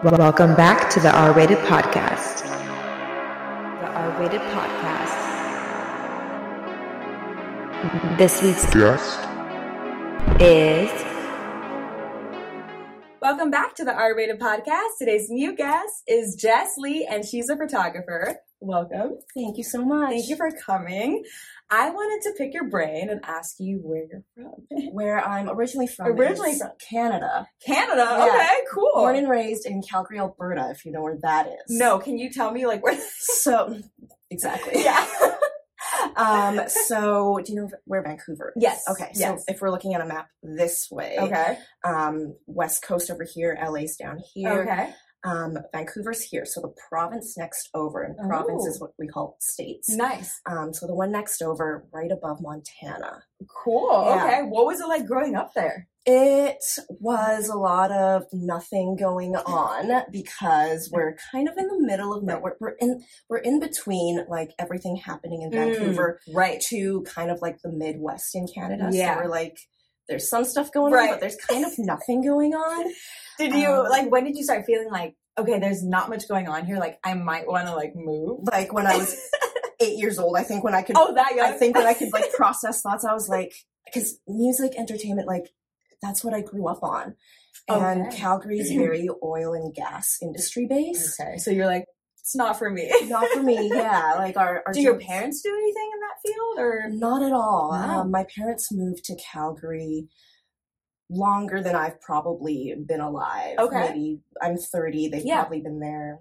Welcome back to the R-Rated Podcast. The R-Rated Podcast. This week's guest is... Welcome back to the R-Rated Podcast. Today's new guest is Jess Lee, and she's a photographer. Welcome. Thank you so much. Thank you for coming. I wanted to pick your brain and ask you where you're from. Where I'm originally from is Canada. Canada? Yeah. Okay, cool. Born and raised in Calgary, Alberta, if you know where that is. No, can you tell me like where? So, exactly. Yeah. So do you know where Vancouver is? Yes. Okay, so yes. if we're looking at a map this way, Okay. West Coast over here, LA's down here. Okay. Vancouver's here, so the province next over, and province is what we call states. Nice. So the one next over, right above Montana. Cool. Yeah. Okay. What was it like growing up there? It was a lot of nothing going on because we're kind of in the middle of nowhere. We're in between like everything happening in Vancouver right. to kind of like the Midwest in Canada. Yeah. So we're like, there's some stuff going on, but there's kind of nothing going on. Did you when did you start feeling like, okay, there's not much going on here, like I might want to like move? Like when I was 8 years old, I think when I could that young? I think when I could like process thoughts, I was like, because music, entertainment, like that's what I grew up on. And Calgary is very oil and gas industry based. Okay. So you're like, it's not for me. Not for me, yeah. Like our Do your parents do anything in that field or? Not at all. No. My parents moved to Calgary longer than I've probably been alive. Okay. Maybe I'm 30. They've probably been there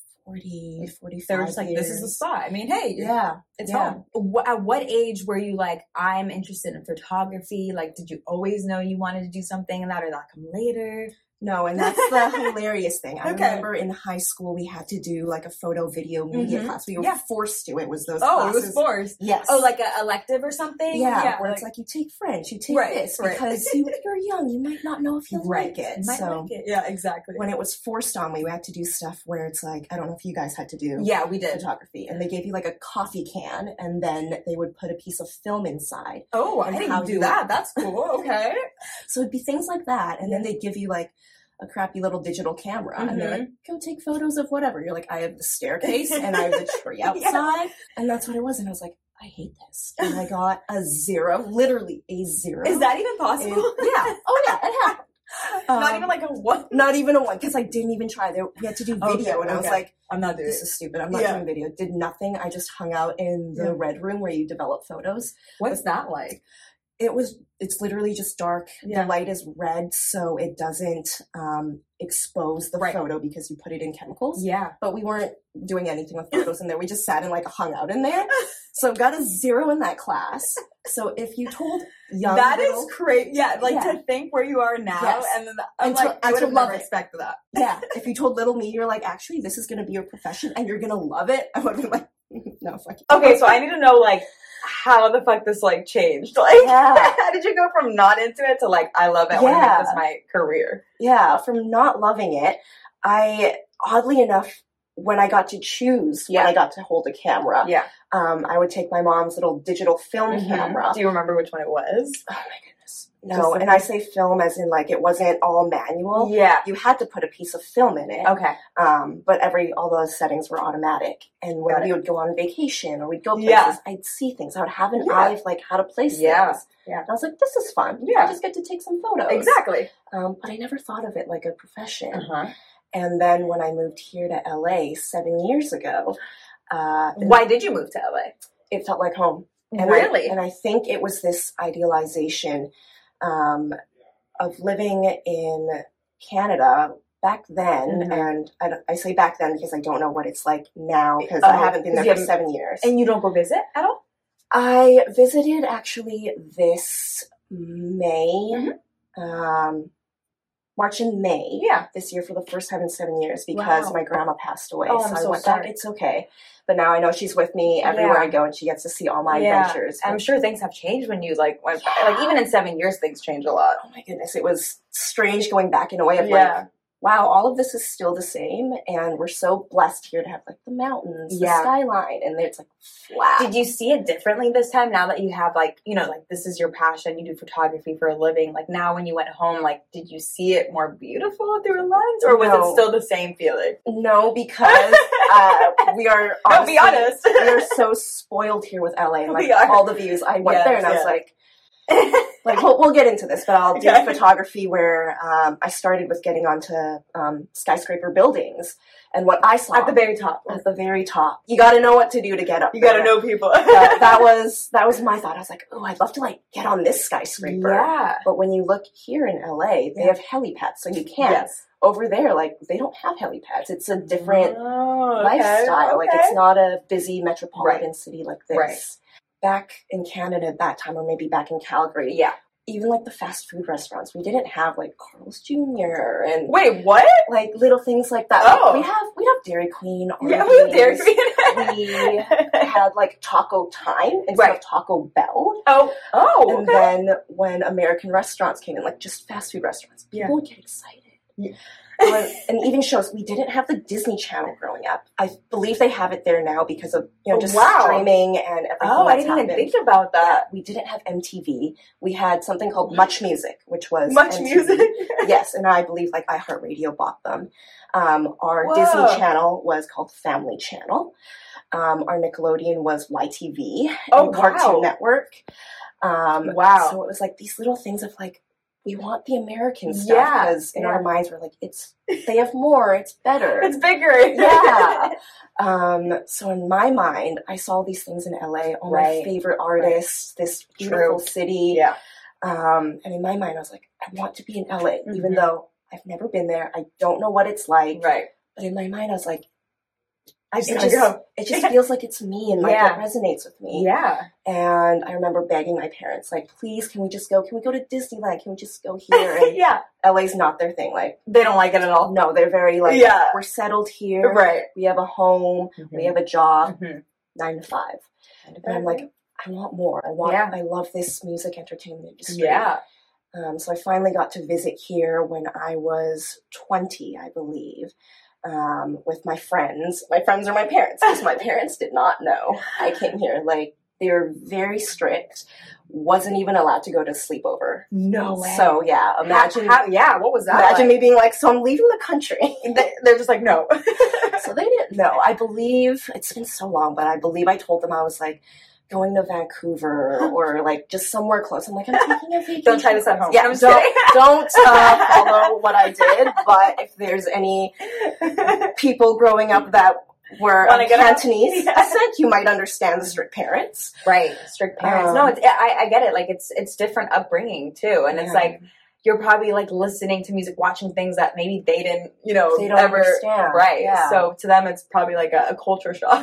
40, 45 They're just like, years. this is the spot. I mean, hey, it's yeah. home. At what age were you like, I'm interested in photography? Like, did you always know you wanted to do something in that, or did that come later? No, and that's the hilarious thing. I Okay. remember in high school we had to do like a photo video media class. We were forced to. It was those classes. It was forced. Yes. Oh, like an elective or something? Yeah, where it's like you take French, you take this, because you're young, you might not know if you like it. Yeah, exactly. When it was forced on me, we had to do stuff where it's like, I don't know if you guys had to do we did. photography, and they gave you like a coffee can, and then they would put a piece of film inside. Oh, I didn't do that. That's cool. Okay. So it'd be things like that, and then they'd give you like a crappy little digital camera, and they're like, go take photos of whatever. You're like, I have the staircase and I have the tree outside. And that's what it was. And I was like, I hate this. And I got a 0, literally a 0. Is that even possible? Yeah. Oh yeah, it happened. Not even like a 1? Not even a 1, because I didn't even try. We had to do video, and I was like, I'm not doing this is stupid. I'm not doing video. Did nothing. I just hung out in the red room where you develop photos. What's that like? It's literally just dark. The light is red, so it doesn't expose the photo because you put it in chemicals. Yeah. But we weren't doing anything with photos in there. We just sat and like hung out in there. So got a 0 in that class. So if you told young is crazy. Yeah, to think where you are now, and then I would have never expected that. Yeah. If you told little me, you're like, actually, this is going to be your profession and you're going to love it, I would have been like, no, fuck you. Okay, so I need to know, like, how the fuck this, like, changed. Like, how did you go from not into it to, like, I love it, I want to make this my career? Yeah, from not loving it, oddly enough, when I got to choose, when I got to hold a camera, I would take my mom's little digital film camera. Do you remember which one it was? Oh, my goodness. No, and I say film as in, like, it wasn't all manual. Yeah. You had to put a piece of film in it. Okay. But all those settings were automatic. And when we would go on vacation or we'd go places, I'd see things. I would have an eye of, like, how to place things. Yeah. And I was like, this is fun. I just get to take some photos. Exactly. But I never thought of it like a profession. And then when I moved here to LA 7 years ago. Why did you move to LA? It felt like home. And really? I think it was this idealization of living in Canada back then, and I say back then because I don't know what it's like now because I haven't been there for 7 years. And you don't go visit at all? I visited actually this May, March and May this year for the first time in 7 years because my grandma passed away. Oh, so I'm I so went sorry. back, it's okay. But now I know she's with me everywhere I go and she gets to see all my adventures. I'm sure things have changed when you went back. Like even in 7 years, things change a lot. Oh my goodness. It was strange going back in a way of like, wow, all of this is still the same, and we're so blessed here to have like the mountains, the skyline, and it's like flat. Did you see it differently this time now that you have like, you know, like this is your passion, you do photography for a living, like now when you went home, like did you see it more beautiful through a lens, or was it still the same feeling? No, because we are honestly, be honest. We are so spoiled here with LA, and like all the views. I went there and I was like we'll get into this, but I'll do photography where I started with getting onto skyscraper buildings, and what I saw at the very top. You got to know what to do to get up. You got to know people. that was my thought. I was like, oh, I'd love to like get on this skyscraper. Yeah. But when you look here in LA, they have helipads, so you can't. Yes. Over there, like they don't have helipads. It's a different lifestyle. Like it's not a busy metropolitan city like this. Right. Back in Canada at that time, or maybe back in Calgary, even like the fast food restaurants, we didn't have like Carl's Jr. and wait, what? Like little things like that. Oh, like, we have Dairy Queen. Yeah, we have Dairy Queen. We had like Taco Time instead of Taco Bell. Oh, and then when American restaurants came in, like just fast food restaurants, people would get excited. Yeah. And even shows, we didn't have the Disney Channel growing up. I believe they have it there now because of just streaming and everything. Oh, I didn't even think about that. Yeah, we didn't have MTV. We had something called Much Music, which was Much MTV. Music. Yes, and I believe like iHeartRadio bought them. Our Disney Channel was called Family Channel. Our Nickelodeon was YTV and Cartoon Network. So it was like these little things of like, we want the American stuff because in our minds we're like, they have more, it's better, it's bigger. So in my mind, I saw these things in LA, all my favorite artists, this beautiful city. And in my mind, I was like, I want to be in LA, even though I've never been there. I don't know what it's like. But in my mind, I was like, it just feels like it's me, and like it resonates with me. And I remember begging my parents, like, please, can we just go? Can we go to Disneyland? Can we just go here? And LA's not their thing. Like, they don't like it at all. No, they're very like, we're settled here. We have a home. We have a job. 9 to 5. And I'm like, I want more. I love this music entertainment industry. So I finally got to visit here when I was 20, I believe. With my friends. My friends are my parents, because my parents did not know I came here. Like, they were very strict. Wasn't even allowed to go to sleepover. No way. So, imagine... what was that Imagine me being like, so I'm leaving the country. They're just like, no. So they didn't know. I believe, it's been so long, but I believe I told them I was like, going to Vancouver or like just somewhere close. I'm like, I'm taking a vacation. Don't try this at home. Yeah, don't follow what I did. But if there's any people growing up that were of Cantonese descent, you might understand the strict parents. Right, strict parents. No, I get it. Like it's different upbringing too, and it's like you're probably like listening to music, watching things that maybe they didn't, they don't ever understand. Right. Yeah. So to them, it's probably like a culture shock.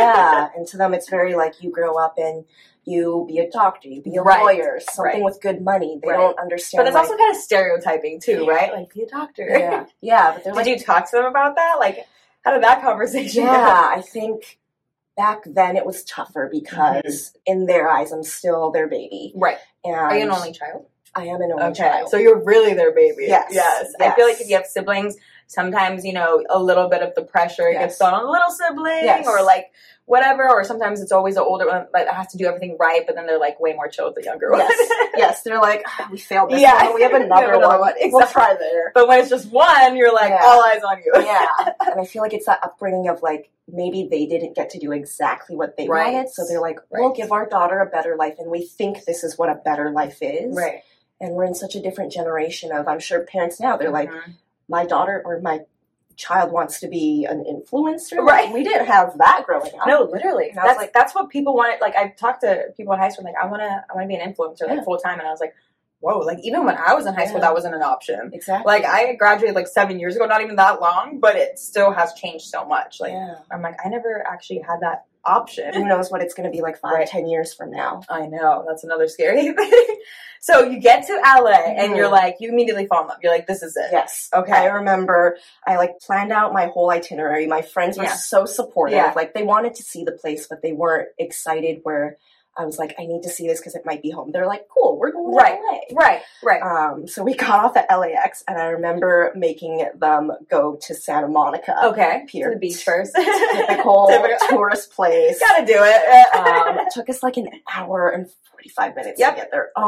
And to them, it's very like you grow up and you be a doctor, you be a lawyer, something with good money. They don't understand. But it's also kind of stereotyping too, right? Like be a doctor. But they're did you talk to them about that? Like, how did that conversation go? I think back then it was tougher because in their eyes, I'm still their baby. Right. And are you an only child? I am an only child. So you're really their baby. Yes. I feel like if you have siblings, sometimes, a little bit of the pressure gets thrown on a little sibling or like whatever, or sometimes it's always the older one that has to do everything right, but then they're like way more chill with the younger one. Yes, they're like, we failed this one, we have another one. Exactly. We'll try there. But when it's just one, you're like, all eyes on you. And I feel like it's that upbringing of like, maybe they didn't get to do exactly what they wanted, so they're like, we'll give our daughter a better life, and we think this is what a better life is. Right. And we're in such a different generation of, I'm sure parents now, they're like, my daughter or my child wants to be an influencer. Right. We didn't have that growing up. No, literally. That's what people wanted. Like, I've talked to people in high school, like, I want to be an influencer, like, full time. And I was like, whoa, like, even when I was in high school, that wasn't an option. Exactly. Like, I graduated, like, 7 years ago, not even that long, but it still has changed so much. Like, I'm like, I never actually had that option. Who knows what it's going to be like 5-10 years from now. I know. That's another scary thing. So you get to LA and you're like, you immediately fall in love. You're like, this is it. Yes. Okay. I remember I like planned out my whole itinerary. My friends were so supportive. Like they wanted to see the place, but they weren't excited where I was like, I need to see this because it might be home. They're like, cool, we're going to LA. Right. So we got off at LAX, and I remember making them go to Santa Monica. Pier. To the beach first. Typical tourist place. Gotta do it. It took us like an hour and 45 minutes to get there.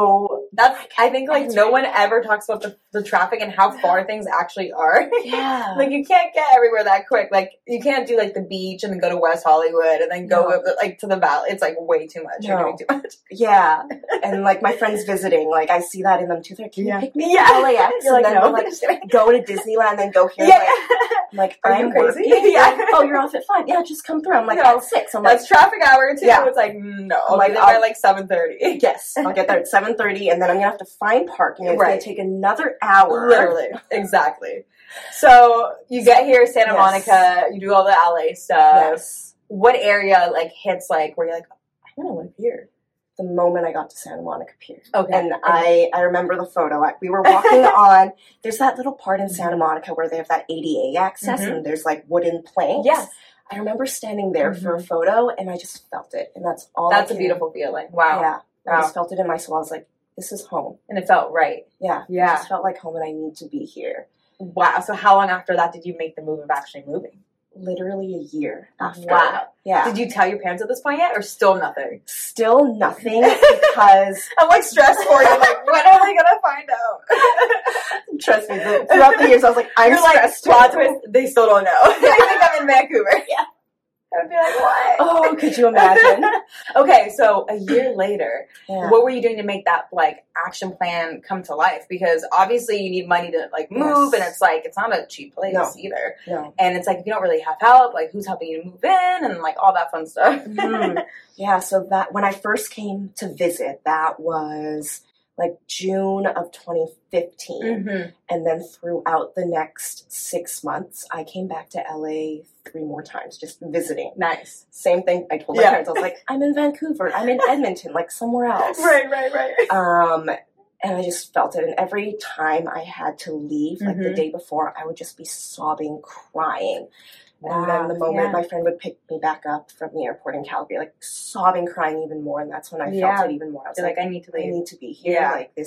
I think like no one ever talks about the traffic and how far things actually are. Yeah. Like you can't get everywhere that quick. Like you can't do like the beach and then go to West Hollywood and then go like to the valley. It's like way too much. You're doing too much. Yeah. And like my friends visiting, like I see that in them too. They're like, can you pick me up at LAX? You're like, no. Like, go to Disneyland and then go here. Like I'm crazy. Working. Oh, you're off at 5. Yeah, just come through. I'm like, at 6. I'm that's traffic hour too. It's like, no. I'll be there by like 7:30. Yes. I'll get there at 7:30 and then I'm going to have to find parking. It's going to take another hour. Literally. Exactly. So you get here, Santa Monica, you do all the LA stuff. Yes. What area like hits like where you're like, I want to live here? The moment I got to Santa Monica Pier. Okay. And I remember the photo. We were walking on, there's that little part in Santa Monica where they have that ADA access and there's like wooden planks. Yes. I remember standing there for a photo and I just felt it. And that's all That's a beautiful feeling. Wow. Yeah. I just felt it in my soul. I was like, this is home. And it felt right. Yeah. Yeah. It just felt like home and I need to be here. Wow. So how long after that did you make the move of actually moving? Literally a year after. Wow. Yeah. Did you tell your parents at this point yet or still nothing? Still nothing because... I'm like stressed for you. Like, when are they going to find out? Trust me, throughout the years I was like, I'm stressed. Plot twist, they still don't know. They think I'm in Vancouver. Yeah. I'd be like, what? Oh, could you imagine? Okay, so a year later, what were you doing to make that like action plan come to life? Because obviously you need money to like move, and it's like it's not a cheap place either. No. And it's like if you don't really have help, like who's helping you to move in, and like all that fun stuff. Yeah. So that when I first came to visit, that was like June of 2015, and then throughout the next 6 months, I came back to LA 3 more times, just visiting. Nice. Same thing. I told my parents, I was like, I'm in Vancouver, I'm in Edmonton, like somewhere else. Right. And I just felt it. And every time I had to leave, like the day before, I would just be sobbing, crying. And then the moment my friend would pick me back up from the airport in Calgary, like sobbing, crying even more. And that's when I felt it even more. I was like, I need to leave. I need to be here. Yeah. Like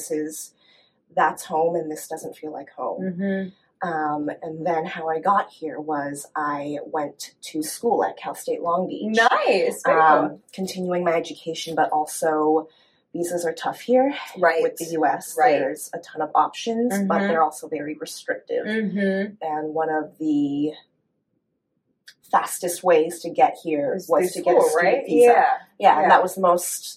that's home and this doesn't feel like home. And then how I got here was I went to school at Cal State Long Beach. Nice. Very cool. Continuing my education, but also visas are tough here. Right. With the U.S. There's a ton of options, but they're also very restrictive. And one of the fastest ways to get here was to get a student visa. Yeah, and that was the most...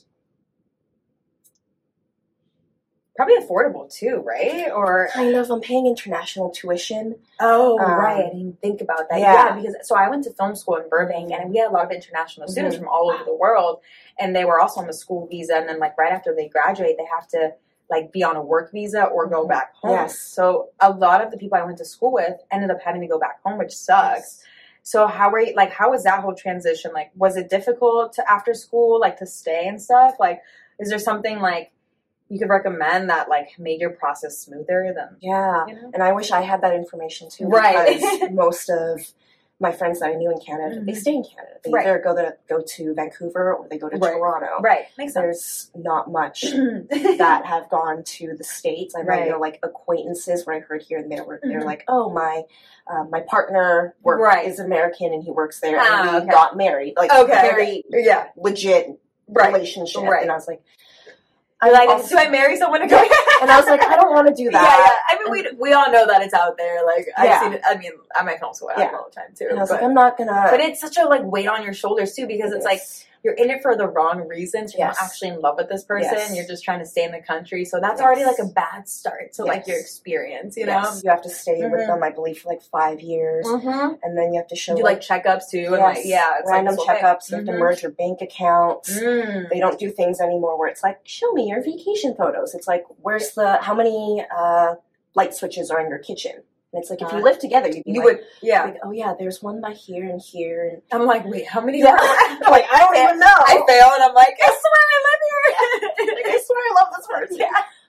Probably affordable too, right? Or kind of. I'm paying international tuition. Oh, right. I didn't think about that. Yeah, because so I went to film school in Burbank, and we had a lot of international students from all over the world, and they were also on the school visa. And then, like right after they graduate, they have to like be on a work visa or go back home. Yes. So a lot of the people I went to school with ended up having to go back home, which sucks. Yes. So how was that whole transition? Like, was it difficult to after school, like to stay and stuff? Like, is there something like you could recommend that like made your process smoother than and I wish I had that information too, right? Because most of my friends that I knew in Canada, they stay in Canada. They either go to Vancouver or they go to Toronto. Right, makes sense. There's not much that have gone to the States. I might know like acquaintances where I heard here and there where they're like, oh my partner is American and he works there and we got married. Like very legit relationship. And I was like, do I marry someone to go? And I was like, I don't want to do that. Yeah. I mean, we all know that it's out there. Like, I've seen it. I mean, I might film school all the time too. And I was like, I'm not gonna. But it's such a like weight on your shoulders too, because it's like you're in it for the wrong reasons. You're not actually in love with this person. You're just trying to stay in the country. So that's already like a bad start to like your experience. You know, you have to stay with them, I believe, for like 5 years, and then you have to show like checkups too, and it's random like checkups. You have to merge your bank accounts. They don't do things anymore where it's like, show me your vacation photos. It's like, how many light switches are in your kitchen? And it's like, if you live together, you would, like, oh yeah, there's one by here and here. And I'm like, wait, how many? I'm like, I don't even know. I fail, and I'm like, I swear I live here. Like, I swear I love this person.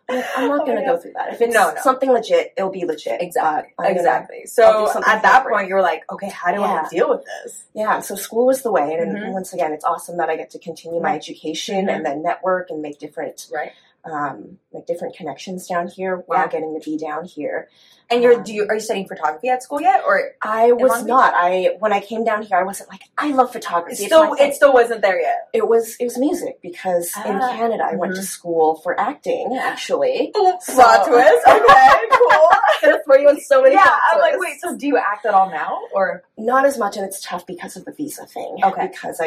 I'm not going to go through that. If it's something legit, it'll be legit. Exactly. So at that point, you're like, okay, how do I deal with this? Yeah, so school was the way. And once again, it's awesome that I get to continue my education and then network and make different connections down here while getting to be down here. And are you studying photography at school yet, or I was not? When I came down here, I wasn't like, I love photography. It still wasn't there yet. It was music, because in Canada I went to school for acting. Actually, plot twist. Okay, cool. Gonna throw you in so many. Yeah, I'm like, wait. So do you act at all now, or not as much? And it's tough because of the visa thing. Okay, because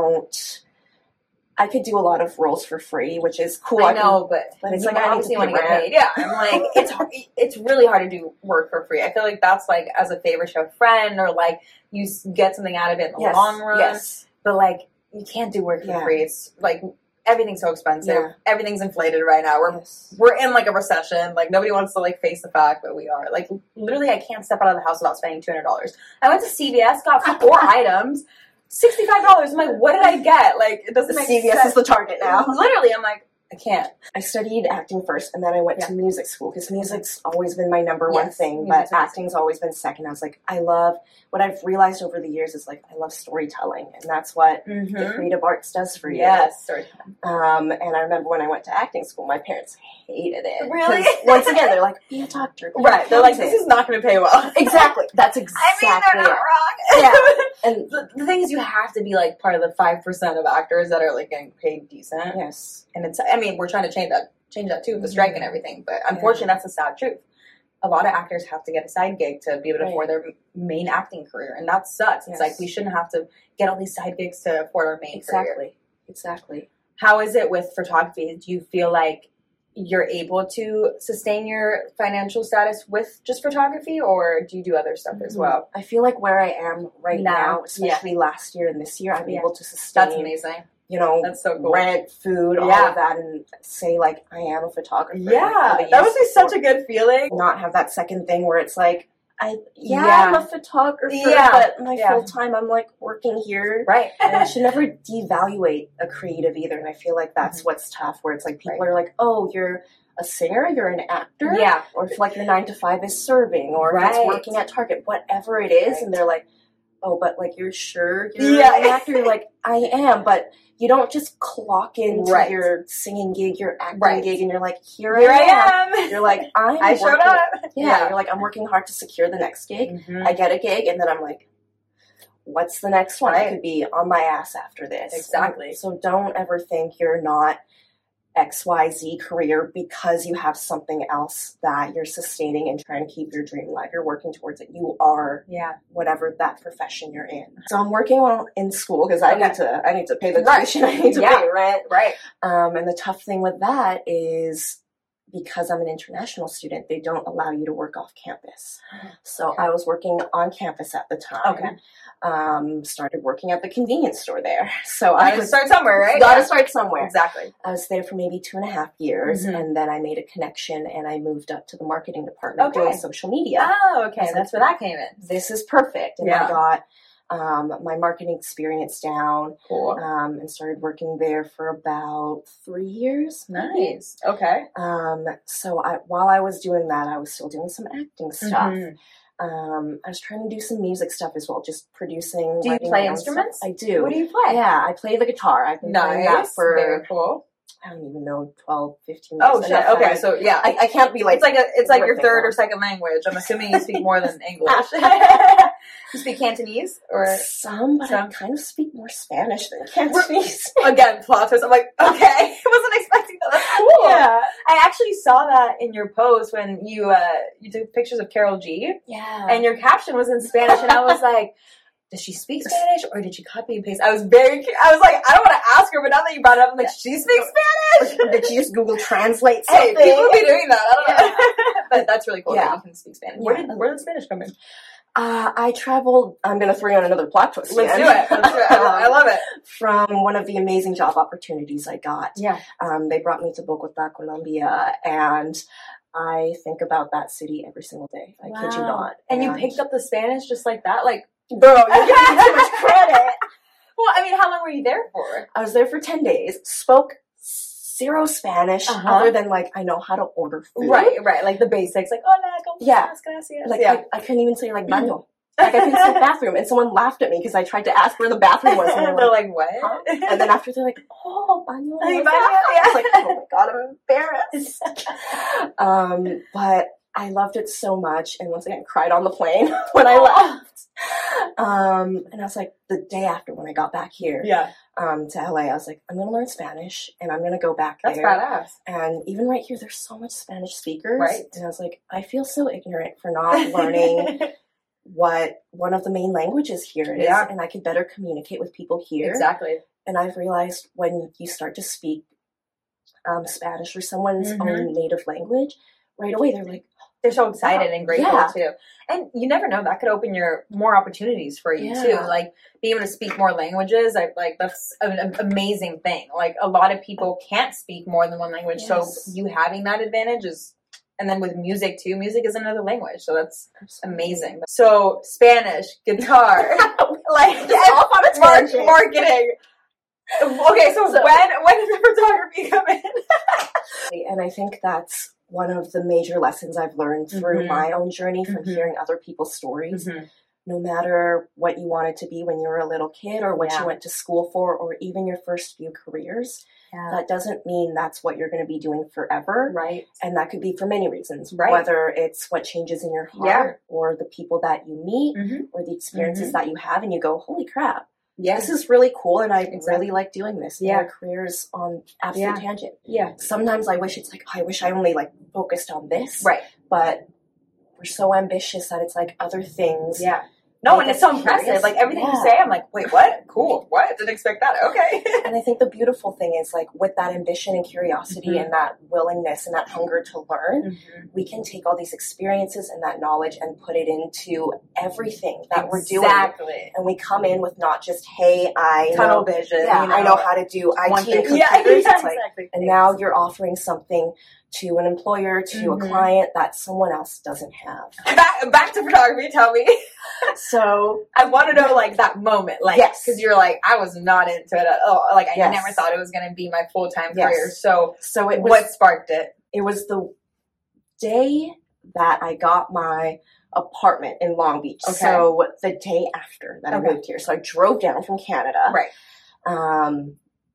I could do a lot of roles for free, which is cool. I know, but it's like I obviously want to get paid. Yeah, I'm like, it's hard, it's really hard to do work for free. I feel like that's like as a favor to a friend, or like you get something out of it in the long run. Yes. But like you can't do work for free. It's like everything's so expensive. Yeah. Everything's inflated right now. We're in like a recession. Like nobody wants to like face the fact that we are. Like literally, I can't step out of the house without spending $200. I went to CVS, got 4 items. $65. I'm like, what did I get? Like, it doesn't make sense. CVS is the target now. Literally, I'm like, I can't. I studied acting first, and then I went to music school, because music's always been my number one thing, but acting's always been second. I was like, what I've realized over the years is, like, I love storytelling, and that's what the creative arts does for you. Yes, storytelling. And I remember when I went to acting school, my parents hated it. Really? Once again, they're like, be a doctor. Right. They're like, this is not going to pay well. Exactly. That's exactly they're not wrong. Yeah. And the thing is, you have to be, like, part of the 5% of actors that are, like, getting paid decent. Yes. And we're trying to change that too, the strike and everything. But unfortunately, that's a sad truth. A lot of actors have to get a side gig to be able to afford their main acting career, and that sucks. It's like we shouldn't have to get all these side gigs to afford our main career. Exactly. How is it with photography? Do you feel like you're able to sustain your financial status with just photography, or do you do other stuff as well? I feel like where I am right now, especially last year and this year, I'm able to sustain. That's amazing. That's so cool. Rent, food, all of that, and say, like, I am a photographer. Yeah, that would be such a good feeling. Not have that second thing where it's like, I'm a photographer, but my full time, I'm, like, working here. Right. And I should never devaluate a creative either, and I feel like that's what's tough, where it's like, people are like, oh, you're a singer, you're an actor? Yeah. Or if, like, your 9 to 5 is serving, or if it's working at Target, whatever it is, and they're like, oh, but, like, you're sure you're an actor? You're like, I am, but you don't just clock into your singing gig, your acting gig, and you're like, here I am. You're like, I showed up. Yeah, you're like, I'm working hard to secure the next gig. I get a gig, and then I'm like, what's the next one? I could be on my ass after this. Exactly. So don't ever think you're not XYZ career because you have something else that you're sustaining and trying to keep your dream alive. You're working towards it. You are whatever that profession you're in. So I'm working in school because I need to pay the tuition. I need to pay rent. Right. And the tough thing with that is because I'm an international student, they don't allow you to work off campus. So I was working on campus at the time. Okay. Started working at the convenience store there. So I was start somewhere, right? Gotta start somewhere. Exactly. I was there for maybe 2.5 years, and then I made a connection and I moved up to the marketing department doing social media. Oh, okay. That's where that came in. This is perfect. And I got my marketing experience down. Cool. And started working there for about 3 years. Nice. Okay. So while I was doing that, I was still doing some acting stuff. I was trying to do some music stuff as well, just producing. Do you play instruments? I do. What do you play? Yeah, I play the guitar. I've been playing that for, very cool. I don't even know, 12, 15 years. Oh, shit. Okay, so yeah. I can't be like... It's like your third or second language. I'm assuming you speak more than English. You speak Cantonese? Or some, but I kind of speak more Spanish than Cantonese. Again, plot twist. I'm like, okay. I wasn't expecting that. That's cool. Yeah. I actually saw that in your post when you took pictures of Carol G. Yeah. And your caption was in Spanish, and I was like... Does she speak Spanish, or did she copy and paste? I was like, I don't want to ask her, but now that you brought it up, I'm like, she speaks Spanish? Did she just Google Translate something? Hey, people be doing that. I don't know. But that's really cool that you can speak Spanish. Yeah. Where did Spanish come in? I traveled, I'm going to throw in another plot twist. Let's do it. I love it. From one of the amazing job opportunities I got. Yeah. They brought me to Bogota, Colombia, and I think about that city every single day. I kid you not. And you picked up the Spanish just like that? Like, bro, you're giving me too much credit. Well, I mean, how long were you there for? I was there for 10 days. Spoke zero Spanish other than like I know how to order food. Right. Like the basics, like hola, ¿cómo estás? Gracias. Like I couldn't even say like baño. Like I couldn't say bathroom, and someone laughed at me because I tried to ask where the bathroom was, and they're like, what? Huh? And then after they're like, oh, baño. I was like, oh my god, I'm embarrassed. But I loved it so much, and once again, cried on the plane when I left. And I was like, the day after when I got back here, to LA, I was like, I'm gonna learn Spanish, and I'm gonna go back there. That's badass. And even right here, there's so much Spanish speakers, right? And I was like, I feel so ignorant for not learning what one of the main languages here is, and I could better communicate with people here. Exactly. And I've realized when you start to speak Spanish or someone's own native language, right away they're so excited and grateful too. And you never know, that could open more opportunities for you too. Like being able to speak more languages, that's an amazing thing. Like a lot of people can't speak more than one language, so you having that advantage is. And then with music too, music is another language, so that's amazing. So Spanish, guitar, like marketing. Okay, so when did the photography come in? And I think that's one of the major lessons I've learned through my own journey from hearing other people's stories. No matter what you wanted to be when you were a little kid, or what you went to school for, or even your first few careers. That doesn't mean that's what you're going to be doing forever. Right. And that could be for many reasons. Right. Whether it's what changes in your heart or the people that you meet or the experiences that you have, and you go, holy crap, this is really cool, and I really like doing this. Yeah. My career is on absolute tangent. Yeah. Sometimes I wish it's like, I wish I only focused on this. Right. But we're so ambitious that it's like other things. Yeah. No, and it's so impressive. Like everything you say, I'm like, wait, what? Cool. What? Didn't expect that. Okay. And I think the beautiful thing is with that ambition and curiosity and that willingness and that hunger to learn, we can take all these experiences and that knowledge and put it into everything that we're doing. Exactly. And we come in with not just, hey, I tunnel vision. Yeah, I know how to do IT and computers. Exactly. And now you're offering something to an employer, to a client that someone else doesn't have. Back to photography, tell me. So I want to know that moment, because you're like, I was not into it at all. Like I never thought it was going to be my full-time career. So it was, what sparked it? It was the day that I got my apartment in Long Beach. Okay. So the day after that I moved here. So I drove down from Canada. Right.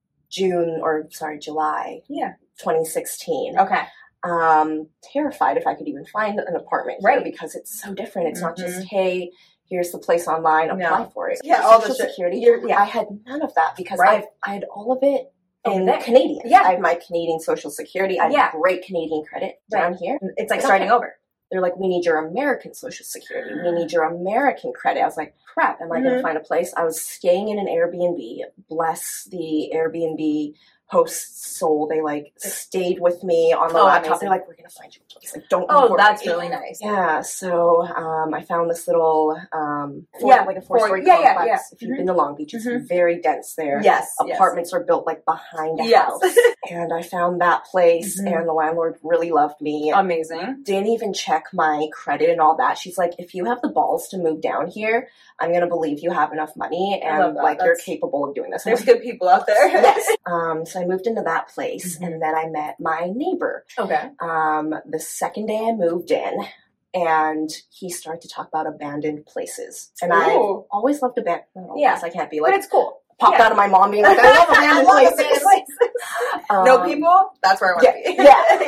July. Yeah. 2016. Okay. Terrified if I could even find an apartment here because it's so different. It's not just, hey, here's the place online, apply for it. Yeah, all the security. I had none of that because I had all of it in Canadian. Yeah. I have my Canadian Social Security. I have great Canadian credit down here. It's like starting over. They're like, we need your American Social Security. We need your American credit. I was like, crap, am I going to find a place? I was staying in an Airbnb. Bless the Airbnb host's soul. They stayed with me on the laptop. Amazing. They're like, we're going to find you a place. Don't worry. That's really nice. Yeah. So, I found this little, a 4-story complex. Yeah. If you've been to Long Beach, it's very dense there. Yes. Apartments are built behind a house. And I found that place and the landlord really loved me. Amazing. Didn't even check my credit and all that. She's like, if you have the balls to move down here, I'm going to believe you have enough money and you're capable of doing this. There's good people out there. Yes. So I moved into that place and then I met my neighbor. Okay. The second day I moved in, and he started to talk about abandoned places. And I always loved abandoned places. I can't be but it's cool. Popped out of my mom being like, I love abandoned places. No people, that's where I want to be.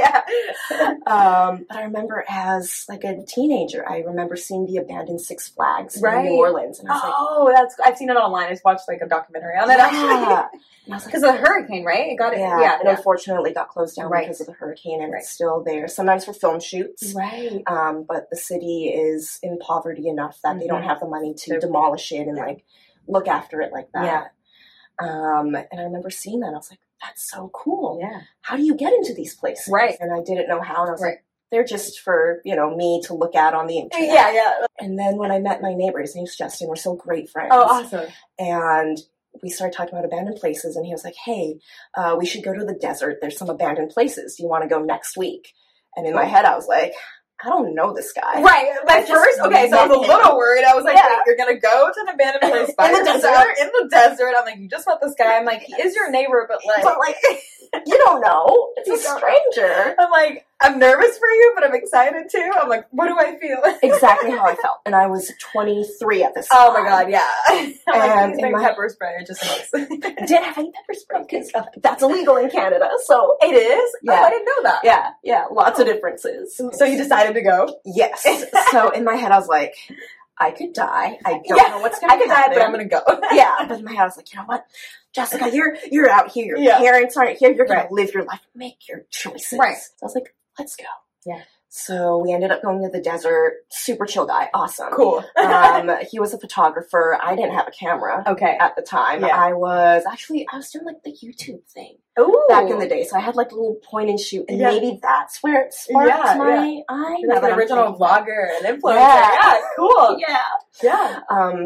But I remember as a teenager, I remember seeing the abandoned Six Flags in New Orleans. And I was I've seen it online. I watched a documentary on it actually. Because of the hurricane, right? It got and unfortunately got closed down because of the hurricane, and it's still there. Sometimes for film shoots. Right. But the city is in poverty enough that they don't have the money to demolish it and look after it like that. Yeah. And I remember seeing that, and I was like, that's so cool. Yeah. How do you get into these places? Right. And I didn't know how, and I was like, they're just for, me to look at on the internet. Yeah. And then when I met my neighbor, his name's Justin, we're still great friends. Oh, awesome. And we started talking about abandoned places, and he was like, hey, we should go to the desert. There's some abandoned places. Do you want to go next week? And in my head, I was like, I don't know this guy. Right. At first, so I was a little worried. I was like, wait, you're going to go to an abandoned place by yourself in the desert? I'm like, you just met this guy. I'm like, he is your neighbor, but You don't know. It's a stranger. I'm like, I'm nervous for you, but I'm excited too. I'm like, what do I feel? Exactly how I felt. And I was 23 at this time. Oh my God, yeah. And like, my pepper spray, it just makes. Didn't have any pepper spray because that's illegal in Canada. So it is? Yeah. Oh, I didn't know that. Yeah. Lots of differences. So you decided to go? Yes. So in my head, I was like, I could die. I don't know what's going to happen. I could die, but I'm going to go. Yeah. But in my head, I was like, you know what? Jessica, you're out here. Your parents aren't here. You're going to live your life. Make your choices. Right. So I was like, let's go. Yeah. So we ended up going to the desert. Super chill guy. Awesome. Cool. He was a photographer. I didn't have a camera. Okay. At the time. Yeah. I was doing like the YouTube thing. Ooh. Back in the day. So I had like a little point and shoot, and maybe that's where it sparked my eye. You're like an original vlogger and influencer. Yeah, cool. Yeah.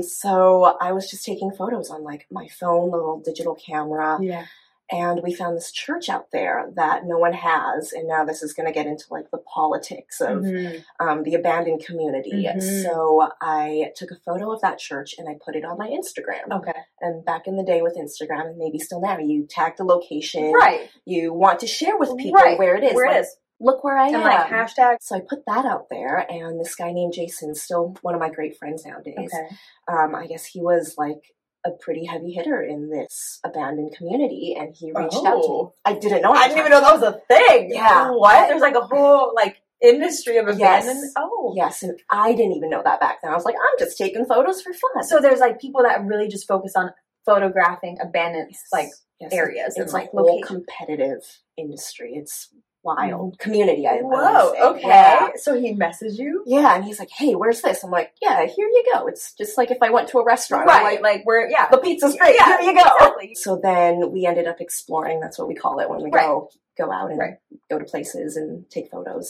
So I was just taking photos on like my phone, the little digital camera. Yeah. And we found this church out there that no one has. And now this is going to get into like the politics of the abandoned community. Mm-hmm. So I took a photo of that church and I put it on my Instagram. Okay. And back in the day with Instagram, and maybe still now, you tag the location. Right. You want to share with people where it is. Where it is. Look where I am. And like hashtag. So I put that out there, and this guy named Jason, still one of my great friends nowadays. Okay. I guess he was like a pretty heavy hitter in this abandoned community, and he reached out to me. I didn't know. I didn't even know that was a thing. Yeah. What? There's like a whole like industry of abandoned. Yes. Yes, and I didn't even know that back then. I was like, I'm just taking photos for fun. So there's like people that really just focus on photographing abandoned areas. It's like a whole competitive industry. It's wild community. I Whoa, say. okay. Yeah. So he messaged you? Yeah, and he's like, "Hey, where's this?" I'm like, "Yeah, here you go." It's just like if I went to a restaurant, right? Like we're the pizza's great. Yeah, here you go. Exactly. So then we ended up exploring. That's what we call it when we go out and go to places and take photos.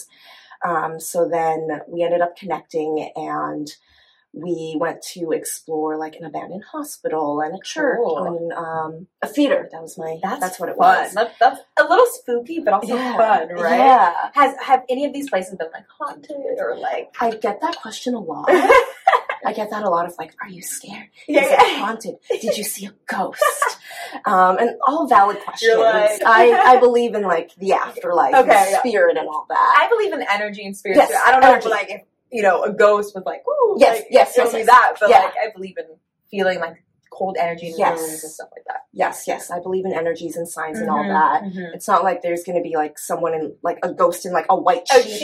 So then we ended up connecting, and we went to explore like an abandoned hospital and a church and a theater. That was that's what it was. That's a little spooky, but also fun, right? Yeah. Have any of these places been like haunted or like? I get that question a lot. I get that a lot of like, are you scared? Is it haunted? Did you see a ghost? And all valid questions. Like... I believe in like the afterlife, and spirit and all that. I believe in energy and spirit. Yes, I don't know if like if a ghost was like, ooh, yes, that, but like I believe in feeling like cold energy in rooms and stuff like that. Yes, I believe in energies and signs and all that. Mm-hmm. It's not like there's going to be like someone in like a ghost in like a white sheet.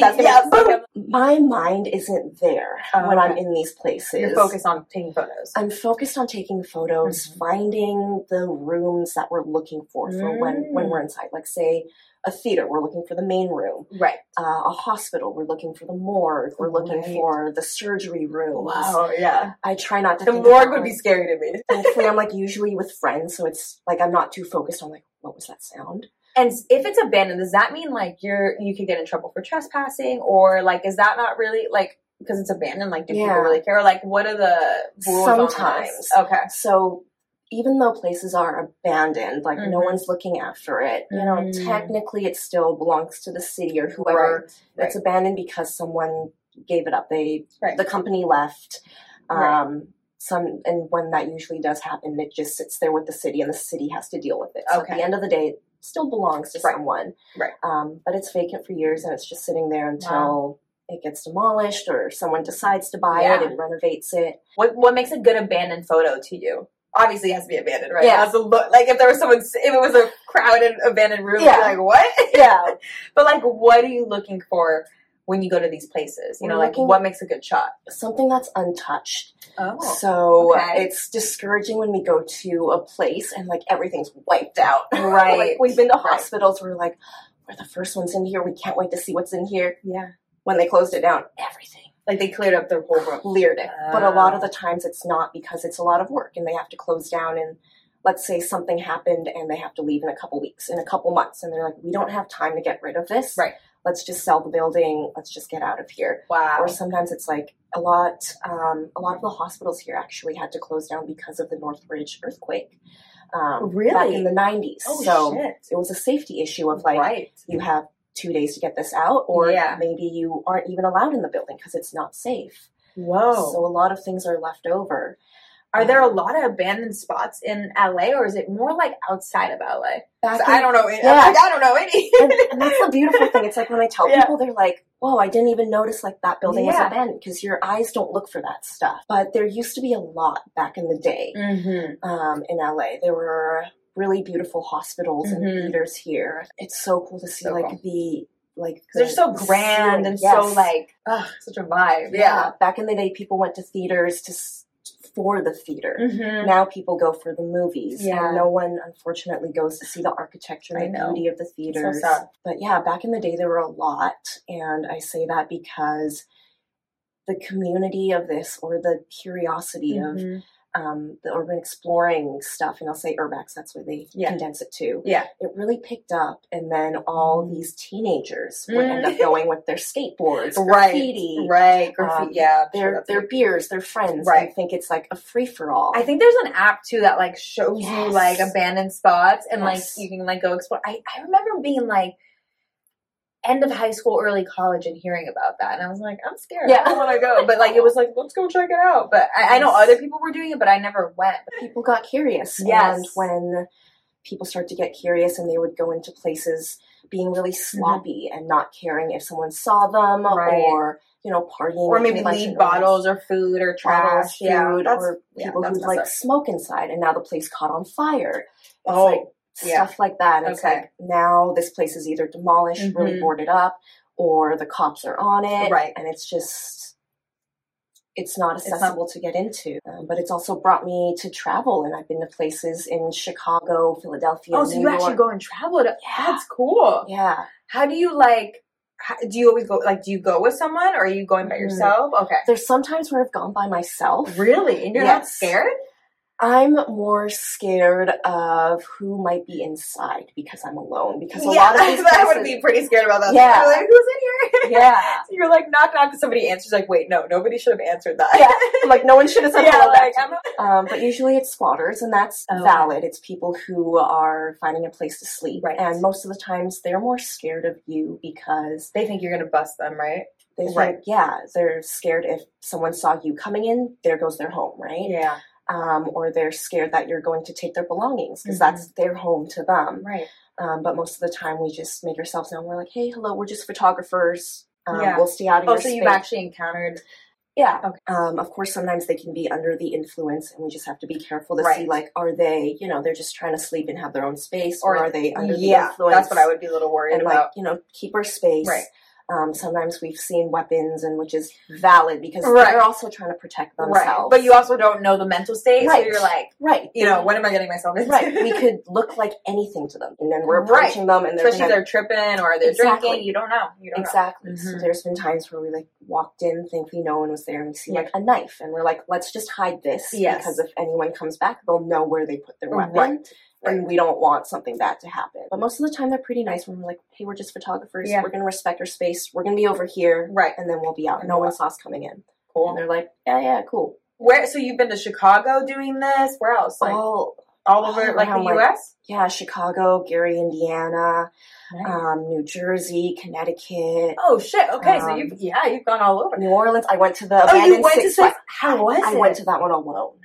My mind isn't there when I'm in these places. You're focused on taking photos. I'm focused on taking photos, finding the rooms that we're looking for when we're inside. Like say a theater, we're looking for the main room. Right. A hospital, we're looking for the morgue. We're looking for the surgery rooms. Wow, yeah. I try not to The morgue would be scary to me. Thankfully, I'm like usually with friends, so it's like I'm not too focused on like, what was that sound? And if it's abandoned, does that mean like you could get in trouble for trespassing? Or like, is that not really like, because it's abandoned, like do people really care? Like what are the rules sometimes. On this? Okay. So even though places are abandoned, like no one's looking after it, technically it still belongs to the city or whoever. It's abandoned because someone gave it up. The company left. And when that usually does happen, it just sits there with the city and the city has to deal with it. So at the end of the day, it still belongs to someone. Right. But it's vacant for years and it's just sitting there until it gets demolished or someone decides to buy it and renovates it. What makes a good abandoned photo to you? Obviously, it has to be abandoned, right? Yeah. It has to look like if there was if it was a crowded abandoned room, you'd be like, what? Yeah. But like, what are you looking for when you go to these places? You know, like what makes a good shot? Something that's untouched. Oh. So it's discouraging when we go to a place and like everything's wiped out. Right. Like we've been to hospitals, we're like, we're the first ones in here. We can't wait to see what's in here. Yeah. When they closed it down, everything. Like they cleared up their whole room. Cleared it. But a lot of the times it's not because it's a lot of work and they have to close down and let's say something happened and they have to leave in a couple weeks, in a couple months. And they're like, we don't have time to get rid of this. Right. Let's just sell the building. Let's just get out of here. Wow. Or sometimes it's like a lot of the hospitals here actually had to close down because of the Northridge earthquake. Really? Back in the 90s. Oh, so shit. It was a safety issue of like, you have 2 days to get this out, or maybe you aren't even allowed in the building because it's not safe. Whoa. So a lot of things are left over. Are there a lot of abandoned spots in LA, or is it more like outside of LA? I don't know. I don't know any. and that's the beautiful thing. It's like when I tell people, they're like, whoa, I didn't even notice like that building was abandoned, because your eyes don't look for that stuff. But there used to be a lot back in the day in LA. There were really beautiful hospitals and theaters here. It's so cool to see they're so grand and so like such a vibe. Yeah. Back in the day, people went to theaters for the theater. Now people go for the movies. And no one, unfortunately, goes to see the architecture and the beauty of the theaters. So sad. But yeah, back in the day, there were a lot. And I say that because the community of this, or the curiosity of the urban exploring stuff, and I'll say urbex, that's where they condense it to. Yeah. It really picked up, and then all these teenagers would end up going with their skateboards, graffiti. Their beers, their friends. Right. I think it's like a free-for-all. I think there's an app, too, that like shows you like abandoned spots, and like you can like go explore. I remember being like, end of high school, early college, and hearing about that. And I was like, I'm scared. I don't want to go. But like, it was like, let's go check it out. But I know other people were doing it, but I never went. People got curious. Yes. And when people start to get curious, and they would go into places being really sloppy and not caring if someone saw them or, you know, partying. Or maybe leave bottles or food or trash. Food, or people who like smoke inside, and now the place caught on fire. It's like, stuff like that. It's like, now this place is either demolished, really boarded up, or the cops are on it. Right. And it's just, it's not accessible to get into. But it's also brought me to travel, and I've been to places in Chicago, Philadelphia, New York. Actually go and travel? That's cool. Yeah. How do you do you always go, do you go with someone, or are you going by yourself? Okay. There's some times where I've gone by myself. Really? And you're not scared? I'm more scared of who might be inside because I'm alone. Because a lot of these places, I would be pretty scared about that. Yeah. You're like, who's in here? Yeah. So you're like, knock, knock, and somebody answers, like, wait, no, nobody should have answered that. Yeah. I'm like, no one should have said hello back. But usually it's squatters, and that's valid. It's people who are finding a place to sleep. Right. And most of the times they're more scared of you because they think you're going to bust them, right? They think, they're scared if someone saw you coming in, there goes their home, right? Yeah. Or they're scared that you're going to take their belongings because that's their home to them. Right. But most of the time we just make ourselves known. We're like, hey, hello, we're just photographers. We'll stay out of your space. So you've actually encountered... Yeah. Okay. Of course, sometimes they can be under the influence, and we just have to be careful to see, like, are they, you know, they're just trying to sleep and have their own space, or are they under the influence? That's what I would be a little worried about. Like, you know, keep our space. Right. Sometimes we've seen weapons, and which is valid because they're also trying to protect themselves. Right. But you also don't know the mental state, so you're like, you know, what am I getting myself into? Right. We could look like anything to them, and then we're approaching them, and especially if they're tripping or they're drinking. You don't know. Exactly. So there's been times where we like walked in, thankfully no one was there, and we see like a knife, and we're like, let's just hide this because if anyone comes back, they'll know where they put their weapon. Right. And we don't want something bad to happen. But most of the time, they're pretty nice when we're like, hey, we're just photographers. Yeah. We're going to respect our space. We're going to be over here. Right. And then we'll be out. No one saw us coming in. Cool. And they're like, yeah, cool. Where? So you've been to Chicago doing this? Where else? Like, all over, like, the U.S.? Yeah, Chicago, Gary, Indiana, New Jersey, Connecticut. Oh, shit. Okay, so you've gone all over. New Orleans. I went to the abandoned Six Flags. How was it? I went to that one alone.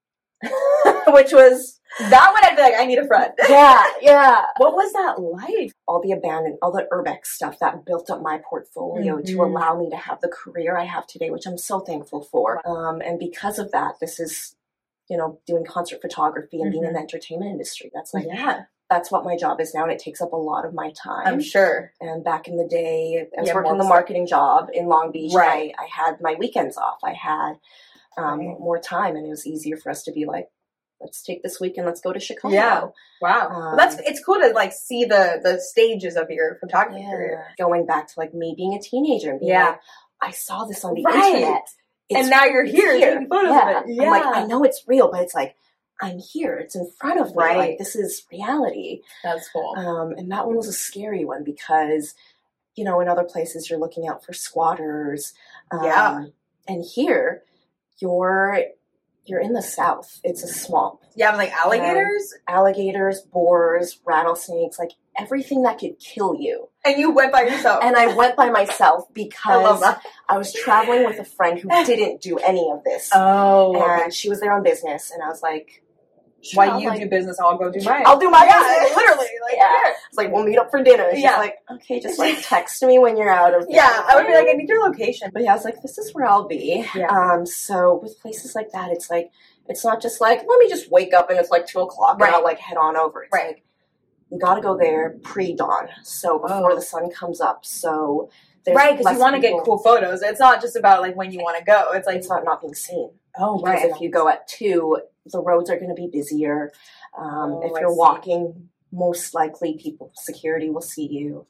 Which was... That one I'd be like, I need a friend. Yeah. What was that like? All the urbex stuff that built up my portfolio to allow me to have the career I have today, which I'm so thankful for. And because of that, this is, you know, doing concert photography and being in the entertainment industry. That's like, that's what my job is now, and it takes up a lot of my time. I'm sure. And back in the day, I was working the marketing job in Long Beach. Right. I had my weekends off. I had more time, and it was easier for us to be like, let's take this week and let's go to Chicago. Yeah. Wow. Well, it's cool to like see the stages of your photography career. Going back to like me being a teenager and being like, I saw this on the internet. And now you're here taking photos of it. Yeah. I'm like, I know it's real, but it's like, I'm here. It's in front of me. Right. Like, this is reality. That's cool. And that one was a scary one because, you know, in other places you're looking out for squatters. And here you're in the South. It's a swamp. Yeah, like alligators? Alligators, boars, rattlesnakes, like everything that could kill you. And you went by yourself. And I went by myself because I was traveling with a friend who didn't do any of this. Oh. And she was there on business, and I was like, while you do business, I'll go do mine. I'll do my business. Literally. Like, yeah. It's like, we'll meet up for dinner. She's like, okay, just like text me when you're out of there. Yeah, I would be like, I need your location. But yeah, I was like, this is where I'll be. Yeah. So with places like that, it's like, it's not just like, let me just wake up and it's like 2 o'clock and I'll like head on over. It's like, you gotta go there pre-dawn. So before the sun comes up. So there's because you want to get cool photos. It's not just about like when you want to go. It's like, it's not being seen. Oh, because if you go at 2, the roads are going to be busier. If you're walking, most likely security will see you.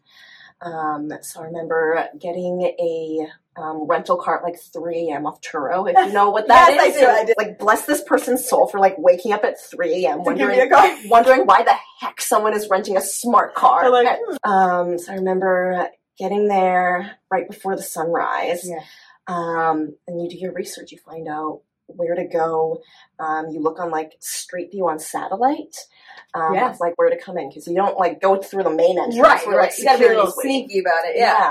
So I remember getting a rental car at like 3 a.m. off Turo, if you know what that is. Yes, I do. Like, bless this person's soul for like waking up at 3 a.m. wondering why the heck someone is renting a smart car. So I remember getting there right before the sunrise. Yeah. And you do your research, you find out where to go. You look on like Street View on satellite. Of, like where to come in, because you don't like go through the main entrance. Right. Like, you gotta be a little sneaky about it. Yeah.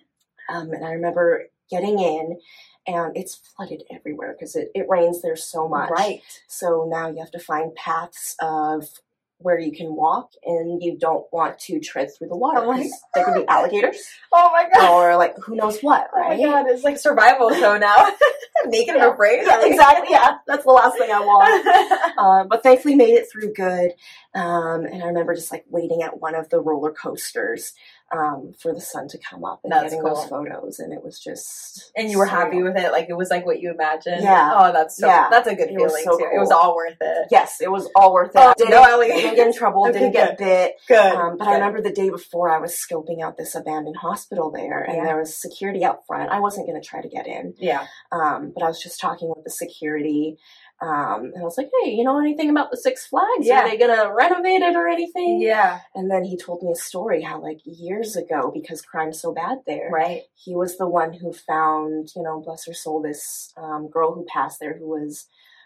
And I remember getting in, and it's flooded everywhere because it rains there so much. Right. So now you have to find paths of where you can walk, and you don't want to tread through the water. There could be alligators. Oh my god. Or like who knows what, right? Oh my god, it's like survival show now. Naked and afraid. Yeah, exactly. Yeah, that's the last thing I want. But thankfully made it through good. And I remember just like waiting at one of the roller coasters for the sun to come up and getting those photos, and it was just. And you were happy with it, like it was like what you imagined. Yeah. Oh, that's a good feeling too. Cool. It was all worth it. Yes, it was all worth it. Oh, didn't get in trouble. Didn't get bit. Good. But I remember the day before I was scoping out this abandoned hospital there, and there was security out front. I wasn't going to try to get in. Yeah. But I was just talking with the security. And I was like, hey, you know anything about the Six Flags? Yeah. Are they going to renovate it or anything? Yeah. And then he told me a story how like years ago, because crime's so bad there, right? He was the one who found, bless her soul, this girl who passed there who was,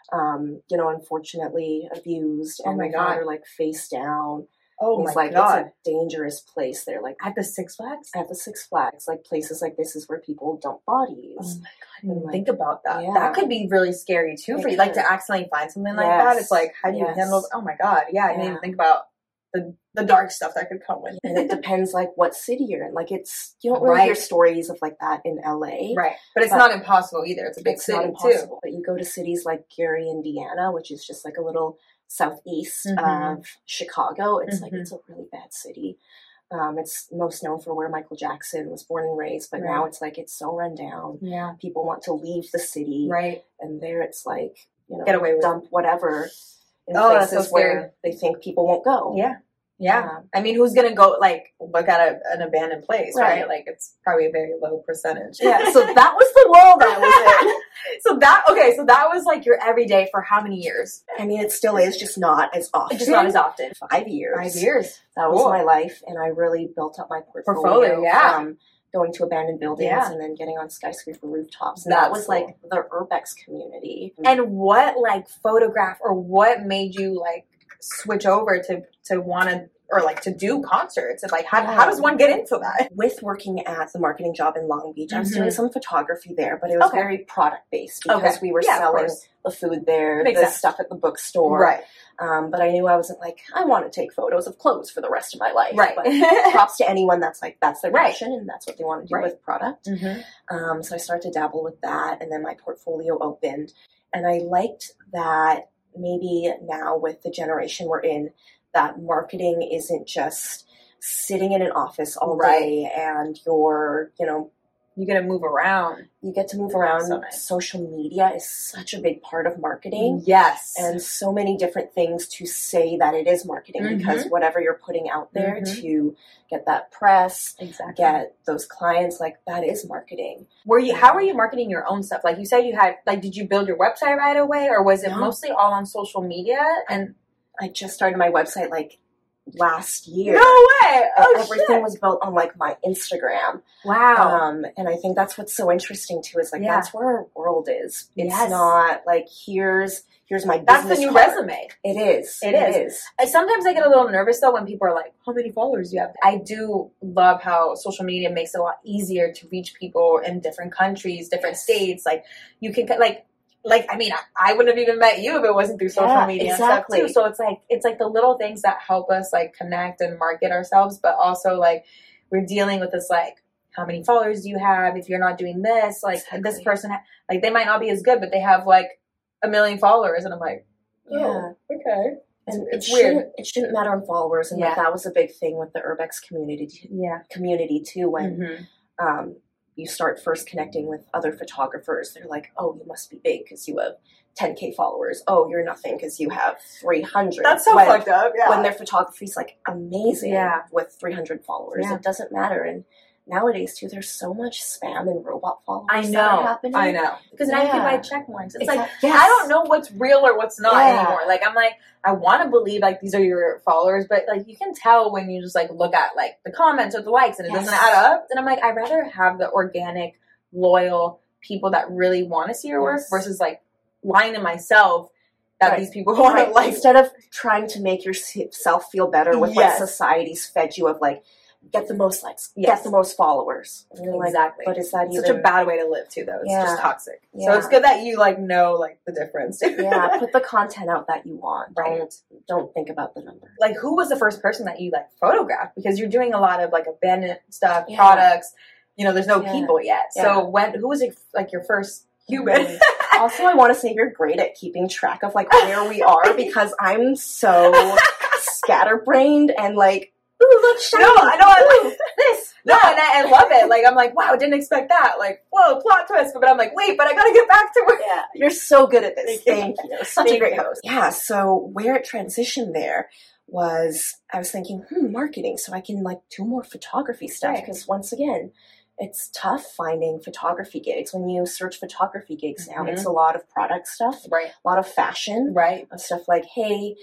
unfortunately abused. Oh and my they God. found her like face down. Oh my God. It's a dangerous place there. Like at the Six Flags? At the Six Flags. Like places like this is where people dump bodies. Oh my God. Think about that. Yeah. That could be really scary too for you. Like to accidentally find something like that. It's like, how do you handle? Oh my God. Yeah. I didn't even think about the dark stuff that could come with it. And it depends like what city you're in. Like you don't really hear stories of like that in LA. Right. But it's not impossible either. It's a big city too. But you go to cities like Gary, Indiana, which is just like a little southeast of Chicago. It's like, it's a really bad city. It's most known for where Michael Jackson was born and raised, but now it's like, it's so run down. Yeah. People want to leave the city. Right. And there it's like, get away with dump whatever in places that's so where they think people won't go. Yeah. Yeah. I mean, who's going to go, like, look at an abandoned place, right? Like, it's probably a very low percentage. Yeah, so that was the world I was in. So that was, like, your everyday for how many years? I mean, it still is, just not as often. 5 years. 5 years. That was my life, and I really built up my portfolio from going to abandoned buildings and then getting on skyscraper rooftops. And that was, like, the urbex community. And what, like, photograph or what made you, like, switch over to want to, or like to do concerts? And like, how does one get into that? With working at the marketing job in Long Beach, I was doing some photography there, but it was very product based because we were selling the food there, the stuff at the bookstore. Right. But I knew I wasn't like, I want to take photos of clothes for the rest of my life. Right. But props to anyone that's like, that's their passion and that's what they want to do with product. So I started to dabble with that, and then my portfolio opened, and I liked that maybe now with the generation we're in, that marketing isn't just sitting in an office all day and you're, you get to move around. You get to move around. So nice. Social media is such a big part of marketing. Yes. And so many different things to say that it is marketing because whatever you're putting out there to get that press, get those clients, like that is marketing. How were you marketing your own stuff? Like you said, you had, like, did you build your website right away, or was it mostly all on social media? And I just started my website like last year. No way! Oh, everything was built on like my Instagram. Wow. And I think that's what's so interesting too, is like that's where our world is. It's Yes. not like here's my business That's the new card. resume. It is. It is. Sometimes I get a little nervous though when people are like, how many followers do you have? I do love how social media makes it a lot easier to reach people in different countries, different states. Like you can I mean, I wouldn't have even met you if it wasn't through social media and stuff too. So it's like the little things that help us like connect and market ourselves, but also like we're dealing with this like, how many followers do you have? If you're not doing this, like this person, like they might not be as good, but they have like 1 million followers, and I'm like, oh, okay. And it's weird. It shouldn't matter on followers, and like that was a big thing with the Urbex community too. When you start first connecting with other photographers, they're like, oh, you must be big because you have 10K followers. Oh, you're nothing because you have 300. That's so fucked up. Yeah. When their photography is like amazing with 300 followers, it doesn't matter. And nowadays too, there's so much spam and robot followers. I know. Because now you can buy check marks. It's like I don't know what's real or what's not anymore. Like I'm like, I want to believe like these are your followers, but like you can tell when you just like look at like the comments or the likes and it doesn't add up. And I'm like, I'd rather have the organic, loyal people that really want to see your work versus like lying to myself that these people want to like. Instead of trying to make yourself feel better with what society's fed you of like, get the most likes, get the most followers. Exactly. But is that such a bad way to live too, though? It's just toxic. Yeah. So it's good that you like know like the difference. Put the content out that you want. Don't think about the number. Like, who was the first person that you like photographed? Because you're doing a lot of like abandoned stuff, products. You know, there's no people yet. So who was like your first human? Also, I want to say you're great at keeping track of like where we are because I'm so scatterbrained and like. Ooh, look, shiny. No, I know, I like this. No, and I love it. Like, I'm like, wow, didn't expect that. Like, whoa, plot twist. But I'm like, wait, but I gotta get back to it. Yeah, you're so good at this. Thank you. Such a great host. Yeah, so where it transitioned there was, I was thinking, marketing, so I can like do more photography stuff. Because once again, it's tough finding photography gigs. When you search photography gigs now, it's a lot of product stuff, a lot of fashion, stuff like, hey,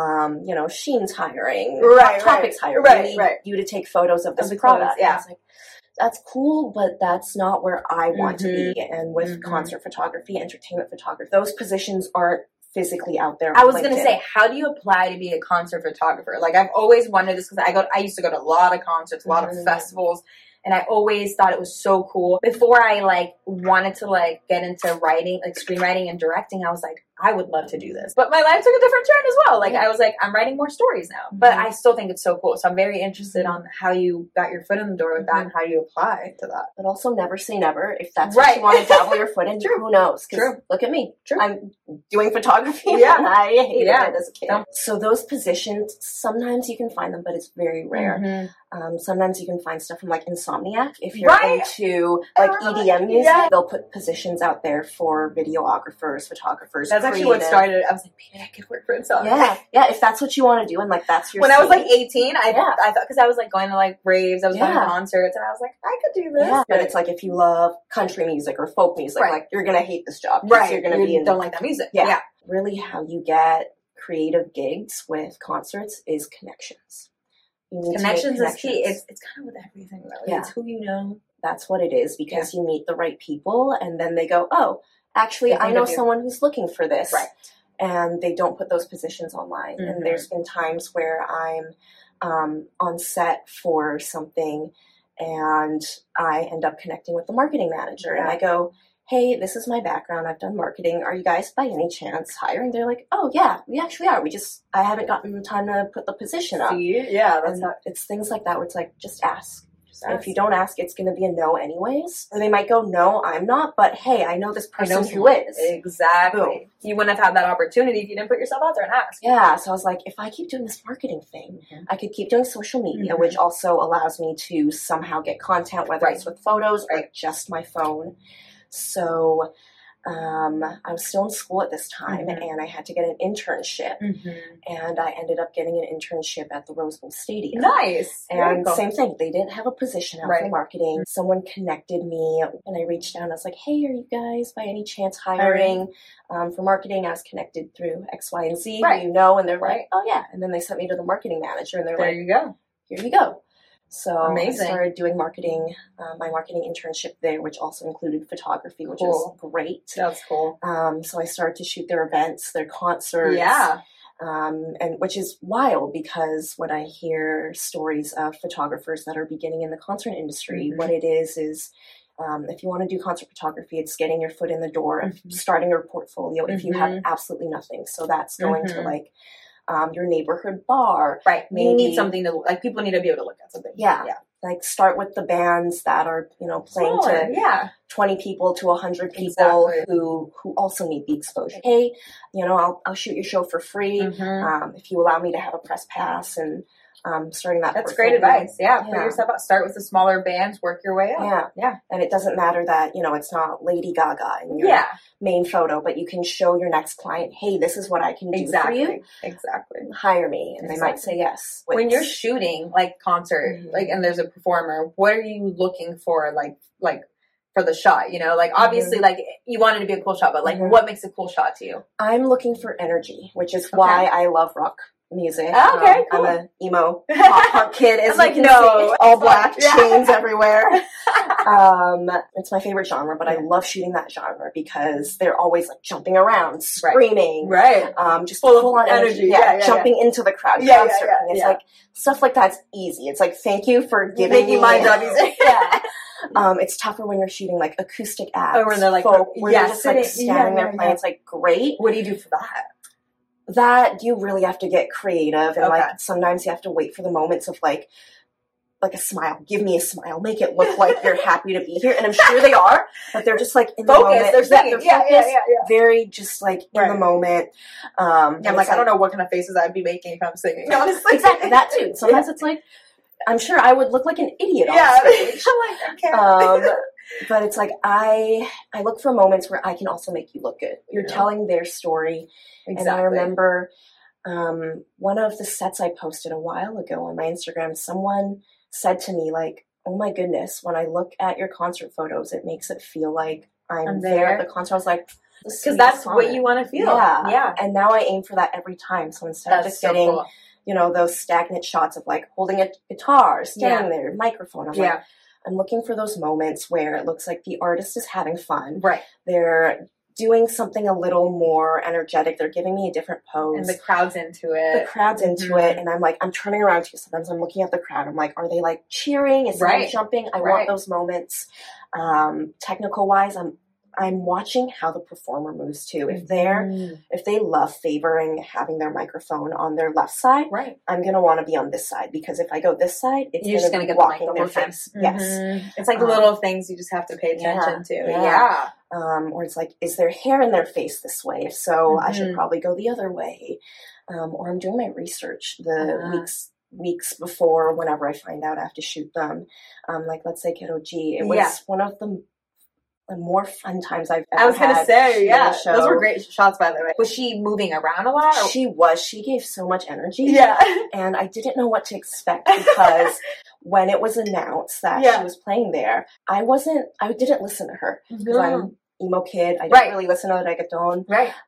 Shein's hiring, Hot Topic's hiring, we need you to take photos of this product. Yeah, it's like, that's cool, but that's not where I want to be. And with concert photography, entertainment photography, those positions aren't physically out there. I was going to say, how do you apply to be a concert photographer? Like, I've always wondered this because I used to go to a lot of concerts, a lot of festivals. And I always thought it was so cool. Before I like wanted to like get into writing, like screenwriting and directing, I was like, I would love to do this. But my life took a different turn as well. Like I was like, I'm writing more stories now. But I still think it's so cool. So I'm very interested on how you got your foot in the door with that and how you apply to that. But also never say never. If that's what you want to dabble your foot in, who knows? Because look at me. I'm doing photography. And I hated it as a kid. So those positions, sometimes you can find them, but it's very rare. Sometimes you can find stuff from like Insomniac. If you're into like EDM music, they'll put positions out there for videographers, photographers. That's actually what started. I was like, maybe I could work for Insomniac. Yeah. If that's what you want to do, and like that's your. When I was like 18, I thought because I was like going to like raves, I was going to concerts, and I was like, I could do this. Yeah, but it's like if you love country music or folk music, like you're gonna hate this job. You're gonna be don't like that music. Yeah. Really, how you get creative gigs with concerts is connections. Connections is key. It's kind of with everything, though. Yeah. It's who you know. That's what it is, because you meet the right people, and then they go, oh, actually, I know someone who's looking for this. Right. And they don't put those positions online. And there's been times where I'm on set for something, and I end up connecting with the marketing manager, and I go, hey, this is my background. I've done marketing. Are you guys by any chance hiring? They're like, oh yeah, we actually are. I haven't gotten the time to put the position up. Yeah, it's things like that where it's like, just ask. If you don't ask, it's going to be a no anyways. Or they might go, no, I'm not, but hey, I know this person who is. Exactly. Boom. You wouldn't have had that opportunity if you didn't put yourself out there and ask. Yeah, so I was like, if I keep doing this marketing thing, I could keep doing social media, which also allows me to somehow get content, whether it's with photos or just my phone. So I was still in school at this time, and I had to get an internship, and I ended up getting an internship at the Rose Bowl Stadium. Nice. And same thing, they didn't have a position out for marketing. Someone connected me, and I reached out and I was like, hey, are you guys by any chance hiring for marketing? I was connected through X, Y, and Z, who you know, and they're like, oh yeah. And then they sent me to the marketing manager, and they're like, there you go. Here you go. So amazing. I started doing marketing, my marketing internship there, which also included photography, which is great. That's cool. So I started to shoot their events, their concerts. Yeah. And which is wild, because when I hear stories of photographers that are beginning in the concert industry, what it is if you want to do concert photography, it's getting your foot in the door, starting your portfolio if you have absolutely nothing. So that's going to like your neighborhood bar. Right. Maybe. You need something to, like, people need to be able to look at something. Yeah. Like, start with the bands that are, you know, playing to 20 people to 100 people who also need the exposure. Hey, you know, I'll shoot your show for free if you allow me to have a press pass, and starting that. That's great advice. Yeah. Put yourself out. Start with the smaller bands, work your way up. Yeah. And it doesn't matter that, you know, it's not Lady Gaga in your main photo, but you can show your next client, hey, this is what I can do for you. Exactly. Hire me. And they might say yes. When you're shooting like concert, like, and there's a performer, what are you looking for? Like for the shot, you know, like obviously like you want it to be a cool shot, but like what makes a cool shot to you? I'm looking for energy, which is why I love rock music. Okay, cool. I'm an emo pop punk kid, as like, you can see, all black, chains everywhere. It's my favorite genre, but I love shooting that genre because they're always like jumping around, screaming, just full on energy, jumping into the crowd. It's like stuff like that's easy. It's like, thank you for giving me my job easy. It's tougher when you're shooting like acoustic acts, or when they're like, folk, where they're just like standing there playing. It's like, great. What do you do for that? That you really have to get creative, and like sometimes you have to wait for the moments of like a smile. Give me a smile. Make it look like you're happy to be here, and I'm sure they are, but they're just like in the moment. They're singing. Very just like in the moment. I'm like, I don't know what kind of faces I'd be making if I'm singing. Honestly, exactly that too. Sometimes it's like, I'm sure I would look like an idiot on stage. I'm like, okay. But it's like I look for moments where I can also make you look good. You're telling their story. And I remember one of the sets I posted a while ago on my Instagram, someone said to me, like, oh my goodness, when I look at your concert photos, it makes it feel like I'm there at the concert. I was like, because that's what you want to feel. Yeah. And now I aim for that every time. So instead of just getting, you know, those stagnant shots of like holding a guitar, standing there, microphone, I'm like, I'm looking for those moments where it looks like the artist is having fun. Right. They're doing something a little more energetic. They're giving me a different pose. And the crowd's into it. And I'm like, I'm turning around to you. Sometimes I'm looking at the crowd. I'm like, are they like cheering? Is someone jumping? I want those moments. Technical wise, I'm watching how the performer moves too. If they love favoring having their microphone on their left side, I'm going to want to be on this side, because if I go this side, it's just going to get blocking the their face. Yes. It's like the little things you just have to pay attention to. Or it's like, is there hair in their face this way? If so, I should probably go the other way. Or I'm doing my research the weeks before, whenever I find out I have to shoot them. Like, let's say Kiddo G. It was one of the more fun times I've ever had. I was going to say, those were great shots, by the way. Was she moving around a lot? Or? She was. She gave so much energy. And I didn't know what to expect, because when it was announced that she was playing there, I didn't listen to her, because I'm emo kid. I didn't really listen to reggaeton.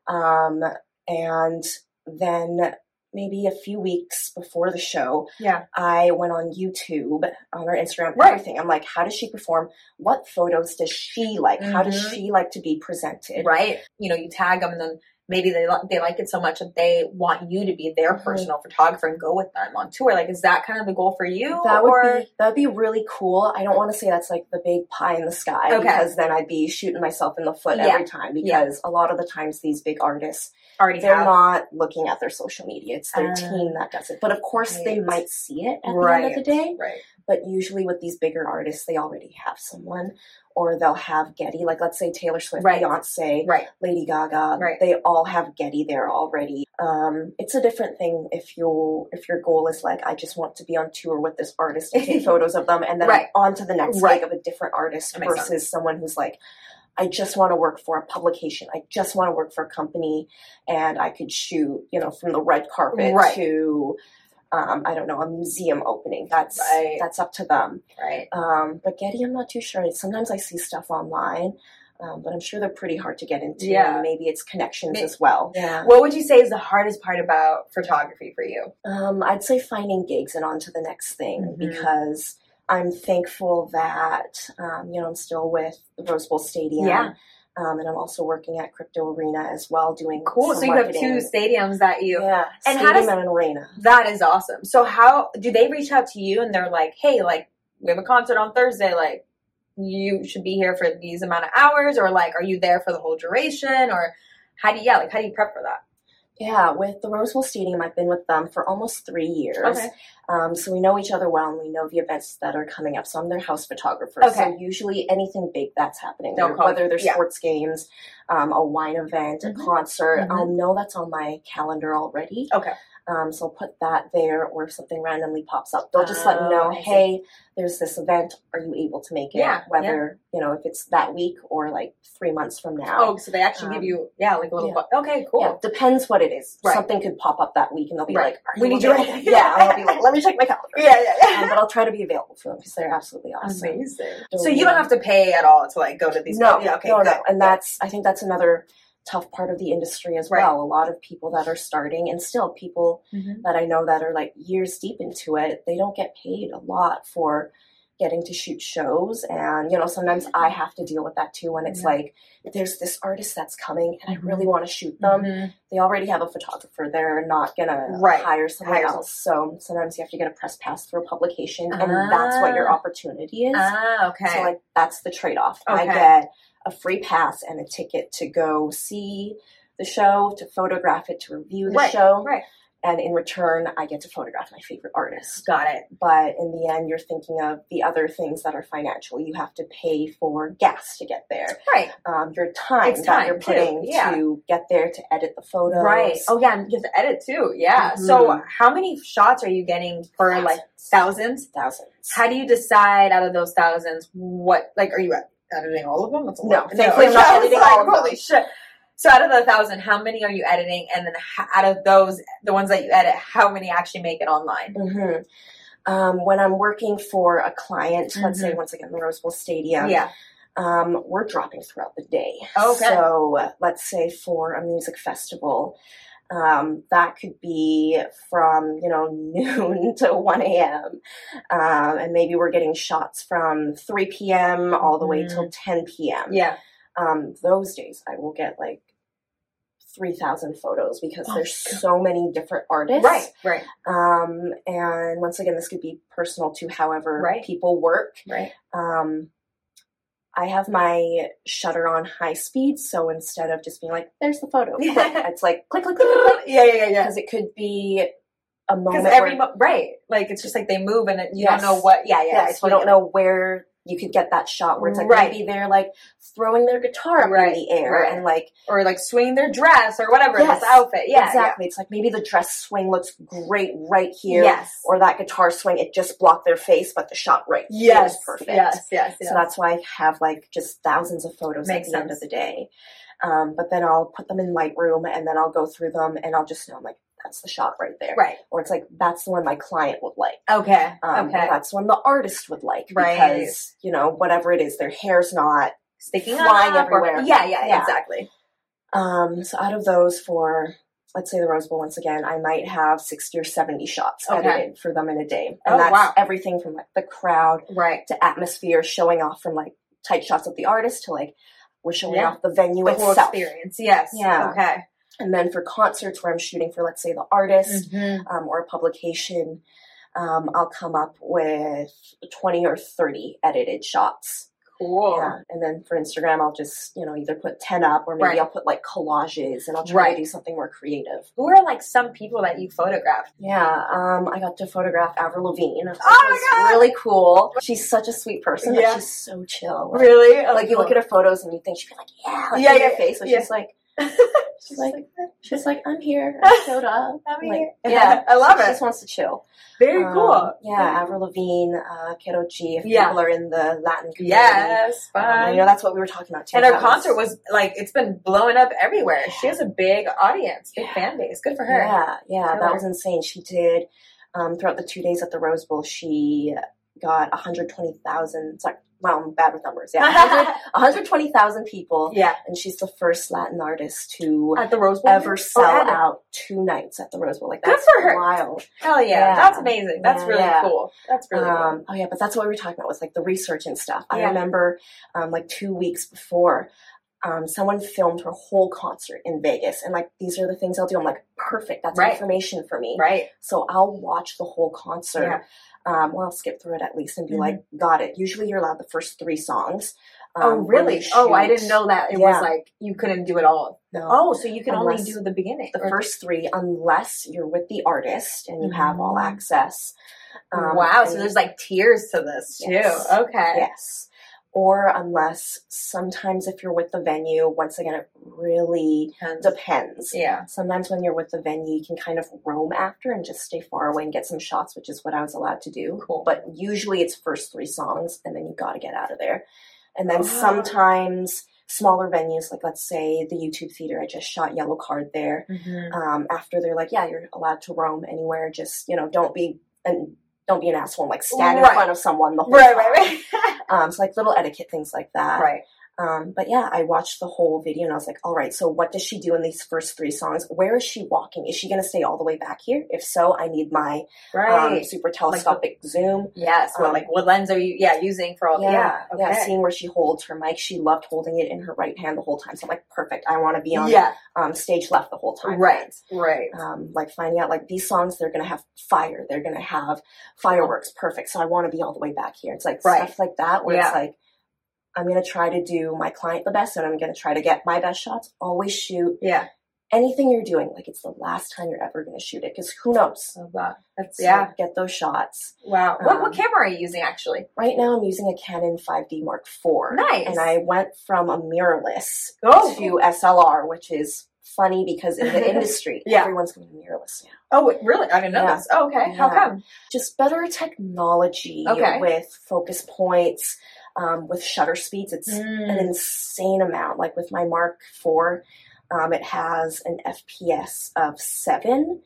And then maybe a few weeks before the show, I went on YouTube, on her Instagram, everything. I'm like, how does she perform? What photos does she like? How does she like to be presented? You know, you tag them, and then maybe they like it so much that they want you to be their personal photographer and go with them on tour. Like, is that kind of the goal for you? That'd be really cool. I don't want to say that's like the big pie in the sky, because then I'd be shooting myself in the foot every time, because a lot of the times these big artists, they're not looking at their social media. It's their team that does it. But of course they might see it at the end of the day. But usually with these bigger artists, they already have someone, or they'll have Getty. Like, let's say Taylor Swift, Beyonce, Lady Gaga. They all have Getty there already. It's a different thing if your goal is like, I just want to be on tour with this artist and take photos of them, and then on to the next gig of a different artist, versus someone who's like, I just want to work for a publication. I just want to work for a company, and I could shoot, from the red carpet to, I don't know, a museum opening. That's up to them. Right. But Getty, I'm not too sure. Sometimes I see stuff online, but I'm sure they're pretty hard to get into. Yeah. And maybe it's connections as well. Yeah. What would you say is the hardest part about photography for you? I'd say finding gigs and on to the next thing, because I'm thankful that, I'm still with the Rose Bowl Stadium. Yeah. And I'm also working at Crypto Arena as well, doing cool. So you marketing. have 2 stadiums that you... Yeah, and stadium and an arena. That is awesome. So how... Do they reach out to you and they're like, hey, like, we have a concert on Thursday, like, you should be here for these amount of hours? Or, like, are you there for the whole duration? Or how do you prep for that? Yeah, with the Rose Bowl Stadium, I've been with them for almost 3 years. Okay. So we know each other well, and we know the events that are coming up. So I'm their house photographer. Okay. So usually anything big that's happening, whether they're sports games, a wine event, a concert, I'll know that's on my calendar already. Okay. So I'll put that there, or if something randomly pops up, they'll just let me know, hey, there's this event. Are you able to make it? Yeah. Whether, if it's that week or like 3 months from now. Oh, so they actually give you, like a little, okay, cool. Yeah, depends what it is. Right. Something could pop up that week and they'll be like, we need you right now. Yeah, and I'll be like, let me check my calendar. Yeah. But I'll try to be available for them because they're absolutely awesome. Amazing. So you don't have to pay at all to like go to these. No, yeah, okay, no. And I think that's another tough part of the industry as well. A lot of people that are starting, and still people that I know that are like years deep into it, they don't get paid a lot for getting to shoot shows. And, sometimes I have to deal with that too when it's like, there's this artist that's coming and I really want to shoot them. They already have a photographer. They're not going to hire someone else. So sometimes you have to get a press pass through a publication, and that's what your opportunity is. Okay. So like that's the trade-off. Okay. I get a free pass and a ticket to go see the show, to photograph it, to review the show. Right. And in return, I get to photograph my favorite artist. Got it. But in the end, you're thinking of the other things that are financial. You have to pay for gas to get there. Right. Your time that you're putting to get there, to edit the photos. Right. Oh, yeah. And you have to edit too. Yeah. So how many shots are you getting per like thousands? Thousands. How do you decide out of those thousands what, like, are you editing all of them? That's a lot. No, thankfully I'm not editing all of them. Holy shit. So out of the 1,000, how many are you editing? And then out of those, the ones that you edit, how many actually make it online? When I'm working for a client, let's say once again the Rose Bowl Stadium, we're dropping throughout the day. Okay. So let's say for a music festival, that could be from noon to 1 a.m. And maybe we're getting shots from 3 p.m. all the way till 10 p.m. Yeah. Those days I will get like 3,000 photos because there's so many different artists. Right. And once again, this could be personal to however people work. Right. I have my shutter on high speed, so instead of just being like, there's the photo, it's like click, click, click, click, click. Yeah. Because it could be a moment like it's just like they move and you don't know what. Yes, you don't know where you could get that shot where it's like maybe they're like throwing their guitar up in the air and like, or like swinging their dress or whatever this outfit. Yeah, exactly. It's like maybe the dress swing looks great right here, or that guitar swing, it just blocked their face, but the shot here is perfect. Yes. So that's why I have like just thousands of photos at the end of the day. But then I'll put them in Lightroom and then I'll go through them and I'll just know, I'm like, that's the shot right there. Right. Or it's like, that's the one my client would like. Okay. Or that's one the artist would like. Because, whatever it is, their hair's not sticking flying everywhere. Yeah, exactly. So out of those for, let's say the Rose Bowl once again, I might have 60 or 70 shots edited for them in a day. And that's everything from like the crowd to atmosphere, showing off from like tight shots of the artist to like, we're showing off the venue itself. The whole experience. Yes. Yeah. Okay. And then for concerts where I'm shooting for, let's say, the artist or a publication, I'll come up with 20 or 30 edited shots. Cool. Yeah. And then for Instagram, I'll just, either put 10 up or maybe I'll put like collages and I'll try to do something more creative. Who are like some people that you photographed? Yeah. I got to photograph Avril Lavigne. Which was really cool. She's such a sweet person. But she's so chill. Like, Really? Like you look at her photos and you think she'd be like, in your face. But she's like, she's like, I'm here. I showed up. I'm like, here. Yeah, I love it. She just wants to chill. Very cool. Yeah, Avril Lavigne, Kerochi, if people are in the Latin community. Yes, fun. You know, that's what we were talking about too. And her concert was like, it's been blowing up everywhere. She has a big audience, big fan base. Good for her. Yeah, that was insane. She did, throughout the 2 days at the Rose Bowl, she got 120,000, sorry, well, I'm bad with numbers, 120,000 people. Yeah. And she's the first Latin artist to at the Rose Bowl ever sell out 2 nights at the Rose Bowl. Like, that's good for her. Wild. Hell yeah. That's amazing. That's really cool. That's really cool. Oh yeah, but that's what we were talking about, was like the research and stuff. I remember like 2 weeks before, someone filmed her whole concert in Vegas, and like, these are the things I'll do. I'm like, perfect. That's information for me. Right. So I'll watch the whole concert. Yeah. Well, I'll skip through it at least and be like, got it. Usually you're allowed the first 3 songs. Oh, really? Oh, I didn't know that. It was like, you couldn't do it all. No. Oh, so you can only do the beginning. The first 3, unless you're with the artist and you have all access. Wow, so there's like tiers to this too. Yes. Okay. Yes. Or unless, sometimes if you're with the venue, once again, it really depends. Yeah. Sometimes when you're with the venue, you can kind of roam after and just stay far away and get some shots, which is what I was allowed to do. Cool. But usually it's first 3 songs, and then you got to get out of there. And then sometimes smaller venues, like let's say the YouTube Theater, I just shot Yellow Card there. After they're like, yeah, you're allowed to roam anywhere. Just, you know, don't be an asshole and like stand in front of someone the whole time. Right. So like little etiquette things like that. Right. But yeah, I watched the whole video and I was like, all right, so what does she do in these first 3 songs? Where is she walking? Is she going to stay all the way back here? If so, I need my super telescopic zoom. Yes. What lens are you using for all seeing where she holds her mic. She loved holding it in her right hand the whole time. So I'm like, perfect. I want to be on stage left the whole time. Right. Like finding out like these songs, they're going to have fire. They're going to have fireworks. Perfect. So I want to be all the way back here. It's like stuff like that where it's like, I'm going to try to do my client the best, and I'm going to try to get my best shots. Always shoot. Yeah. Anything you're doing, like it's the last time you're ever going to shoot it, because who knows? Get those shots. Wow. What camera are you using actually? Right now I'm using a Canon 5D Mark IV. Nice. And I went from a mirrorless to SLR, which is funny because in the industry, everyone's going to mirrorless now. Oh, really? I didn't know this. Oh, okay. How come? Just better technology with focus points. With shutter speeds, it's an insane amount. Like with my Mark IV, it has an FPS of 7,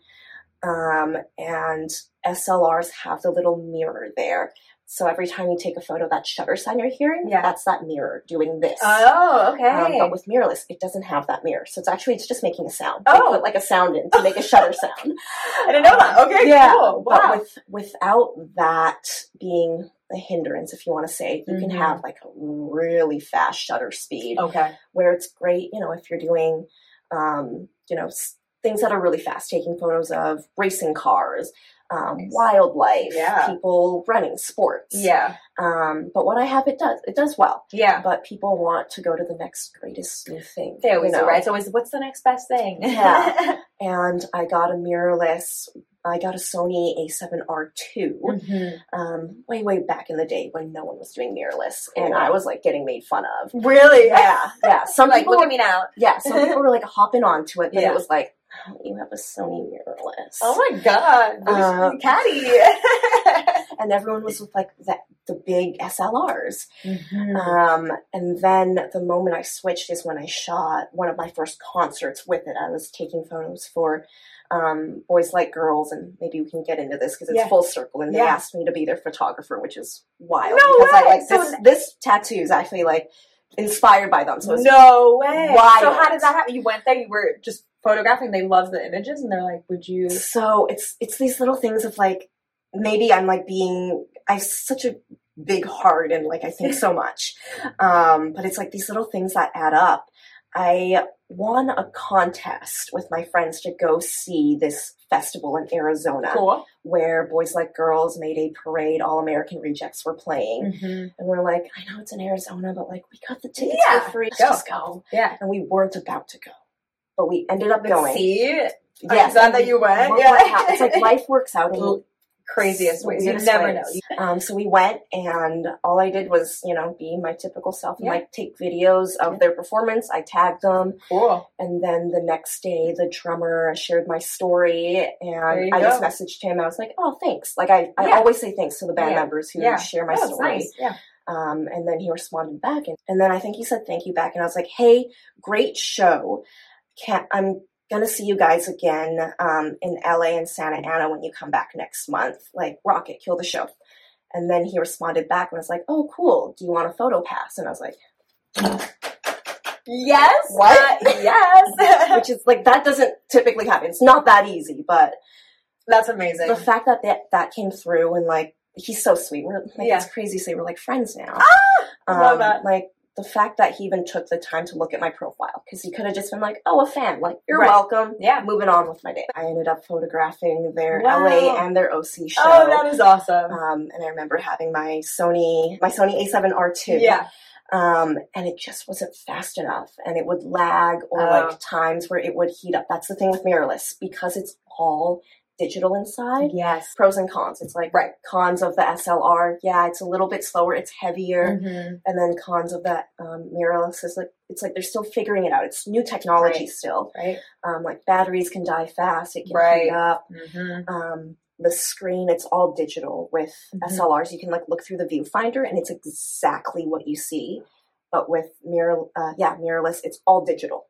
and SLRs have the little mirror there. So every time you take a photo, that shutter sound you're hearing, that's that mirror doing this. Oh, okay. But with mirrorless, it doesn't have that mirror. So it's just making a sound. They put like a sound in to make a shutter sound. I didn't know that. Okay, cool. Wow. But without that being a hindrance, if you want to say, you can have like a really fast shutter speed. Okay. Where it's great, you know, if you're doing, things that are really fast, taking photos of racing cars, wildlife, people running, sports. Yeah. But what I have, it does well. Yeah. But people want to go to the next greatest new thing. They always do, right? It's always, what's the next best thing? Yeah. And I got a mirrorless. I got a Sony A7R II way back in the day when no one was doing mirrorless, and I was like getting made fun of. Really? Yeah. Some like, people look at me now. Yeah, some people were like hopping onto it, but it was like, oh, you have a Sony mirrorless. Oh my god, catty. And everyone was with like the big SLRs. And then the moment I switched is when I shot one of my first concerts with it. I was taking photos for Boys Like Girls, and maybe we can get into this because it's full circle, and they asked me to be their photographer, which is wild. No because way. I like this tattoo is actually like inspired by them. So it's no way. Wild. So how did that happen? You went there, you were just photographing, they loved the images, and they're like, would you? So it's these little things of like, maybe I'm like I have such a big heart and like I think so much. But it's like these little things that add up. I won a contest with my friends to go see this festival in Arizona. Cool. Where Boys Like Girls made a parade, All American Rejects were playing. And we're like, I know it's in Arizona, but like we got the tickets for free. Let's just go. Yeah. And we weren't about to go. But we ended up going. See? Yes. I'm glad that you went. Yeah. It's like life works out. And craziest ways. You never know. So we went, and all I did was, be my typical self and like take videos of their performance. I tagged them. Cool. And then the next day, the drummer shared my story, and I just messaged him. I was like, "Oh, thanks." Like I always say thanks to the band members who share my story. Nice. Yeah. And then he responded back, and then I think he said thank you back, and I was like, "Hey, great show. I'm gonna see you guys again in LA and Santa Ana when you come back next month. Like, rock it, kill the show." And then he responded back and was like, "Oh, cool. Do you want a photo pass?" And I was like, "Yes." What? Yes. Which is like, that doesn't typically happen. It's not that easy, but that's amazing. The fact that came through, and like, he's so sweet. We're like, it's crazy to say we're like friends now. Love that. Like, the fact that he even took the time to look at my profile, because he could have just been like, "Oh, a fan, like, you're welcome." Yeah. Moving on with my day. I ended up photographing their LA and their OC show. Oh, that is awesome. And I remember having my Sony A7R2. Yeah. And it just wasn't fast enough, and it would lag, or like times where it would heat up. That's the thing with mirrorless, because it's all digital inside. Yes. Pros and cons. It's like cons of the SLR. Yeah, it's a little bit slower. It's heavier. Mm-hmm. And then cons of that mirrorless is like, it's like they're still figuring it out. It's new technology still. Right. Like batteries can die fast. It can heat up. Mm-hmm. The screen, it's all digital. With SLRs, you can like look through the viewfinder and it's exactly what you see. But with mirrorless, it's all digital.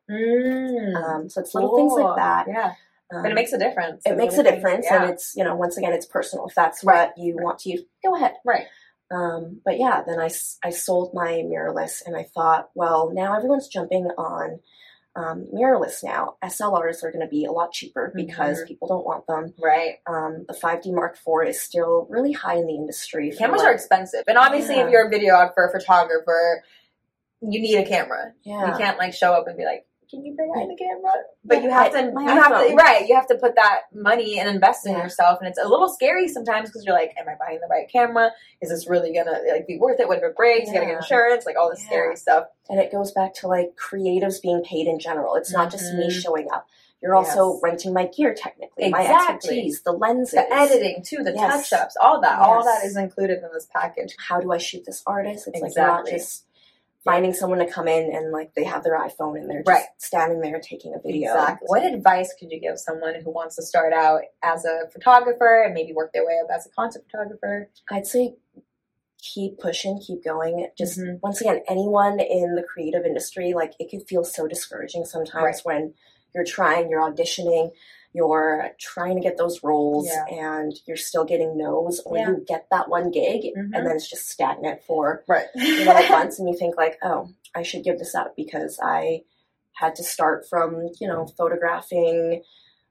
So it's little things like that. Yeah. But it makes a difference. It makes a difference, and it's, once again, it's personal. If that's what you want to use, go ahead. Right. But yeah, then I sold my mirrorless, and I thought, well, now everyone's jumping on mirrorless now. SLRs are going to be a lot cheaper because people don't want them. Right. The 5D Mark IV is still really high in the industry. Cameras are expensive. And obviously, if you're a videographer, photographer, you need a camera. Yeah. You can't like show up and be like, "Can you bring out the camera?" But you have to put that money and invest in yourself, and it's a little scary sometimes because you're like, "Am I buying the right camera? Is this really gonna like be worth it? What if it breaks? You gotta get insurance, like all this scary stuff." And it goes back to like creatives being paid in general. It's not just me showing up. You're also renting my gear, technically, my expertise, the lenses, the editing too, the touch-ups, all that. All that is included in this package. How do I shoot this artist? It's like not just finding someone to come in and like they have their iPhone and they're just standing there taking a video. Exactly. What advice could you give someone who wants to start out as a photographer and maybe work their way up as a content photographer? I'd say keep pushing, keep going. Just once again, anyone in the creative industry, like it can feel so discouraging sometimes when you're auditioning, you're trying to get those roles and you're still getting no's, or you get that one gig and then it's just stagnant for months, and you think like, "Oh, I should give this up," because I had to start from, photographing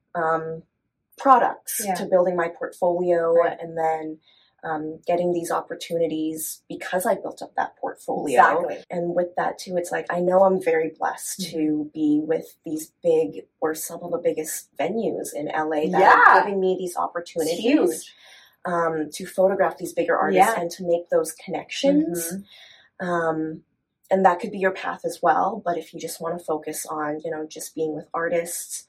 products to building my portfolio and then getting these opportunities because I built up that portfolio. Exactly. And with that too, it's like, I know I'm very blessed to be with these big, or some of the biggest venues in LA that are giving me these opportunities to photograph these bigger artists and to make those connections. And that could be your path as well. But if you just want to focus on, just being with artists,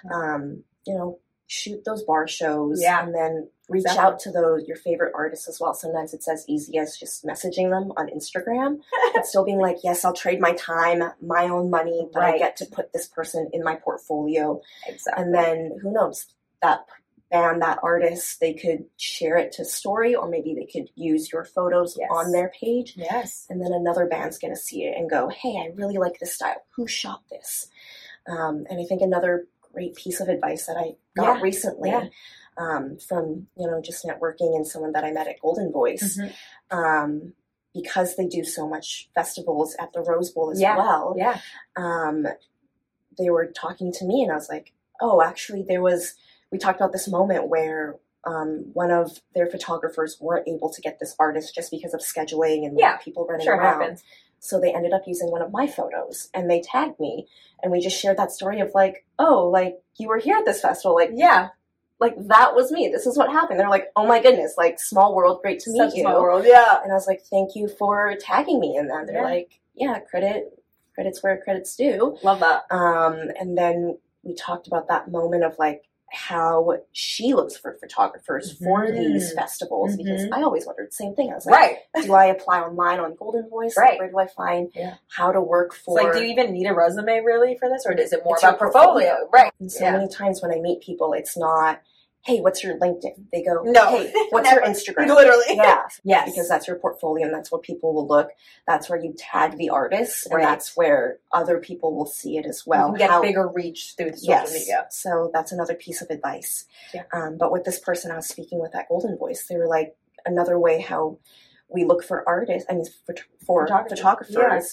shoot those bar shows and then reach out to your favorite artists as well. Sometimes it's as easy as just messaging them on Instagram and still being like, "Yes, I'll trade my time, my own money, but I get to put this person in my portfolio." Exactly. And then who knows, that band, that artist, they could share it to story, or maybe they could use your photos on their page. Yes. And then another band's going to see it and go, "Hey, I really like this style. Who shot this?" And I think another great piece of advice that I got recently from, just networking and someone that I met at Golden Voice, because they do so much festivals at the Rose Bowl as well. Yeah. They were talking to me and I was like, "Oh, actually we talked about this moment where one of their photographers weren't able to get this artist just because of scheduling and people running around. Happens. So they ended up using one of my photos and they tagged me, and we just shared that story of like, "Oh, like you were here at this festival." Like, like that was me. This is what happened. They're like, "Oh my goodness, like small world, great to meet you." Small world, yeah. And I was like, "Thank you for tagging me in that." They're like, "Yeah, credit's where credit's due." Love that. And then we talked about that moment of like, how she looks for photographers for these festivals, because I always wondered the same thing. I was like, do I apply online on Golden Voice? Like, where do I find how to work for... It's like, do you even need a resume really for this, or is it more about portfolio? Right. And so many times when I meet people, it's not, hey, what's your LinkedIn? They go, hey, what's your Instagram? Literally. Yeah. Yes. Because that's your portfolio, and that's where people will look. That's where you tag the artist, and that's where other people will see it as well. You can get bigger reach through the social media. So that's another piece of advice. Yeah. But with this person I was speaking with at Golden Voice, they were like, another way how we look for artists, I mean, for photographers,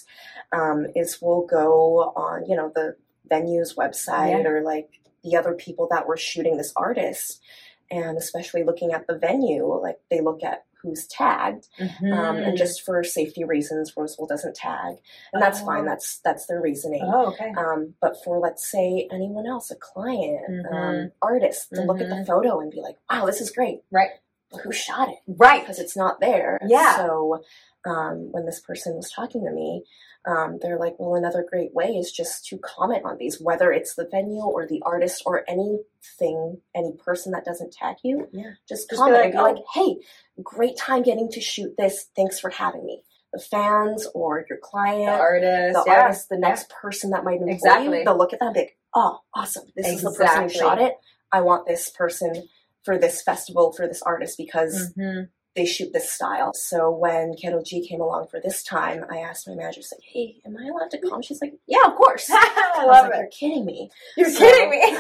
is we'll go on, the venue's website or like the other people that were shooting this artist, and especially looking at the venue, like they look at who's tagged, and just for safety reasons, Roseville doesn't tag, and that's fine. That's their reasoning. Oh, okay. But for, let's say, anyone else, a client, artist, to look at the photo and be like, wow, this is great. Right. But who shot it? Right. Because it's not there. Yeah. So when this person was talking to me, they're like, well, another great way is just to comment on these, whether it's the venue or the artist or anything, any person that doesn't tag you. Yeah. Just comment and be like, hey, great time getting to shoot this. Thanks for having me. The fans or your client, the artist, the next person that might employ you, they'll look at that and be like, oh, awesome. This is the person who shot it. I want this person for this festival, for this artist, because they shoot this style. So when Kendall G came along for this time, I asked my manager, like, hey, am I allowed to come? She's like, yeah, of course. I love it. You're kidding me. You're kidding me.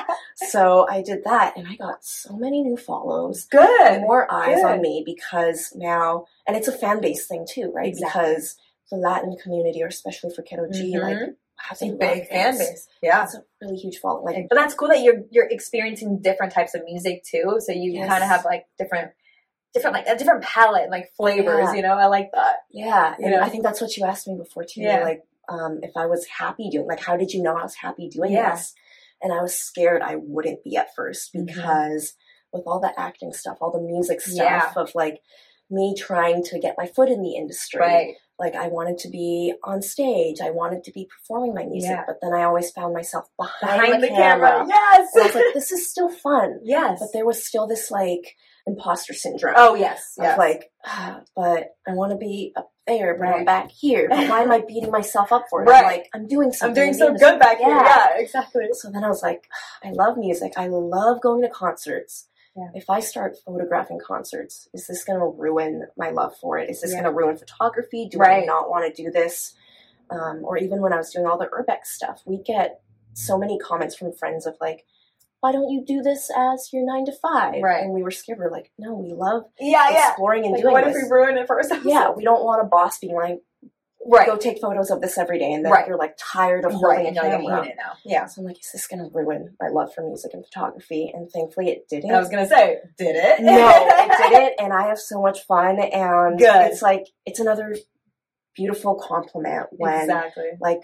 So I did that, and I got so many new follows. Good. More eyes on me, because now, and it's a fan base thing too, right? Exactly. Because the Latin community, or especially for Kendall G, like, has a big fan base. Yeah. It's a really huge following. But that's cool that you're experiencing different types of music too. So you kind of have like different like a different palette, like flavors, I like that. Yeah. And I think that's what you asked me before too. Yeah. Like, if I was happy doing, like, how did you know I was happy doing this? And I was scared I wouldn't be at first, because with all the acting stuff, all the music stuff of like me trying to get my foot in the industry, like I wanted to be on stage, I wanted to be performing my music, but then I always found myself behind the camera. Yes. So I was like, this is still fun. Yes. But there was still this like imposter syndrome. Oh, yes. Of like, but I want to be up there, but I'm back here. But why am I beating myself up for it? I'm like, I'm doing something. I'm doing so good back here. Yeah, exactly. So then I was like, I love music. I love going to concerts. Yeah. If I start photographing concerts, is this going to ruin my love for it? Is this going to ruin photography? Do I not want to do this? Or even when I was doing all the Urbex stuff, we get so many comments from friends of like, why don't you do this as your 9 to 5? Right. And we were scared. We're like, no, we love exploring and like, doing what this. What if we ruin it for ourselves? Yeah, we don't want a boss being like, go take photos of this every day, and then you're like tired of holding a camera. Hate it now. Yeah. So I'm like, is this going to ruin my love for music and photography? And thankfully it didn't. I was going to say, did it? No, it didn't, and I have so much fun, and it's like, it's another beautiful compliment when like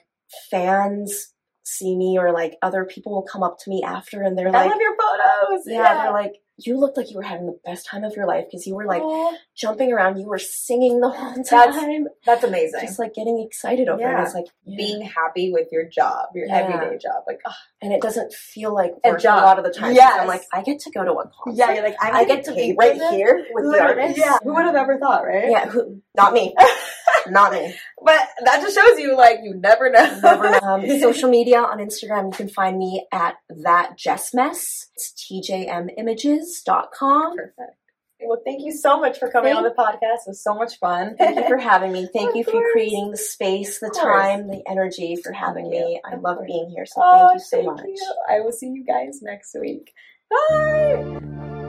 fans see me, or like other people will come up to me after and they're like, I love your photos. Yeah, they're like, you looked like you were having the best time of your life, because you were like jumping around, you were singing the whole time. That's amazing. Just like getting excited over it. It's like being happy with your job, your everyday job. Like, and it doesn't feel like work a lot of the time. Yes. I'm like, I get to go to a concert. Yeah, you're like, I get to be right here with the artist. Yeah. Who would have ever thought, right? Yeah, not me. Not me. But that just shows you, like, you never know. Never know. Social media on Instagram, you can find me at thatjessmess. It's tjmimages.com. Perfect. Well, thank you so much for coming on the podcast. It was so much fun. Thank you for having me. Thank you for creating the space, the time, the energy for having me. I love being here, so thank you so much. I will see you guys next week. Bye!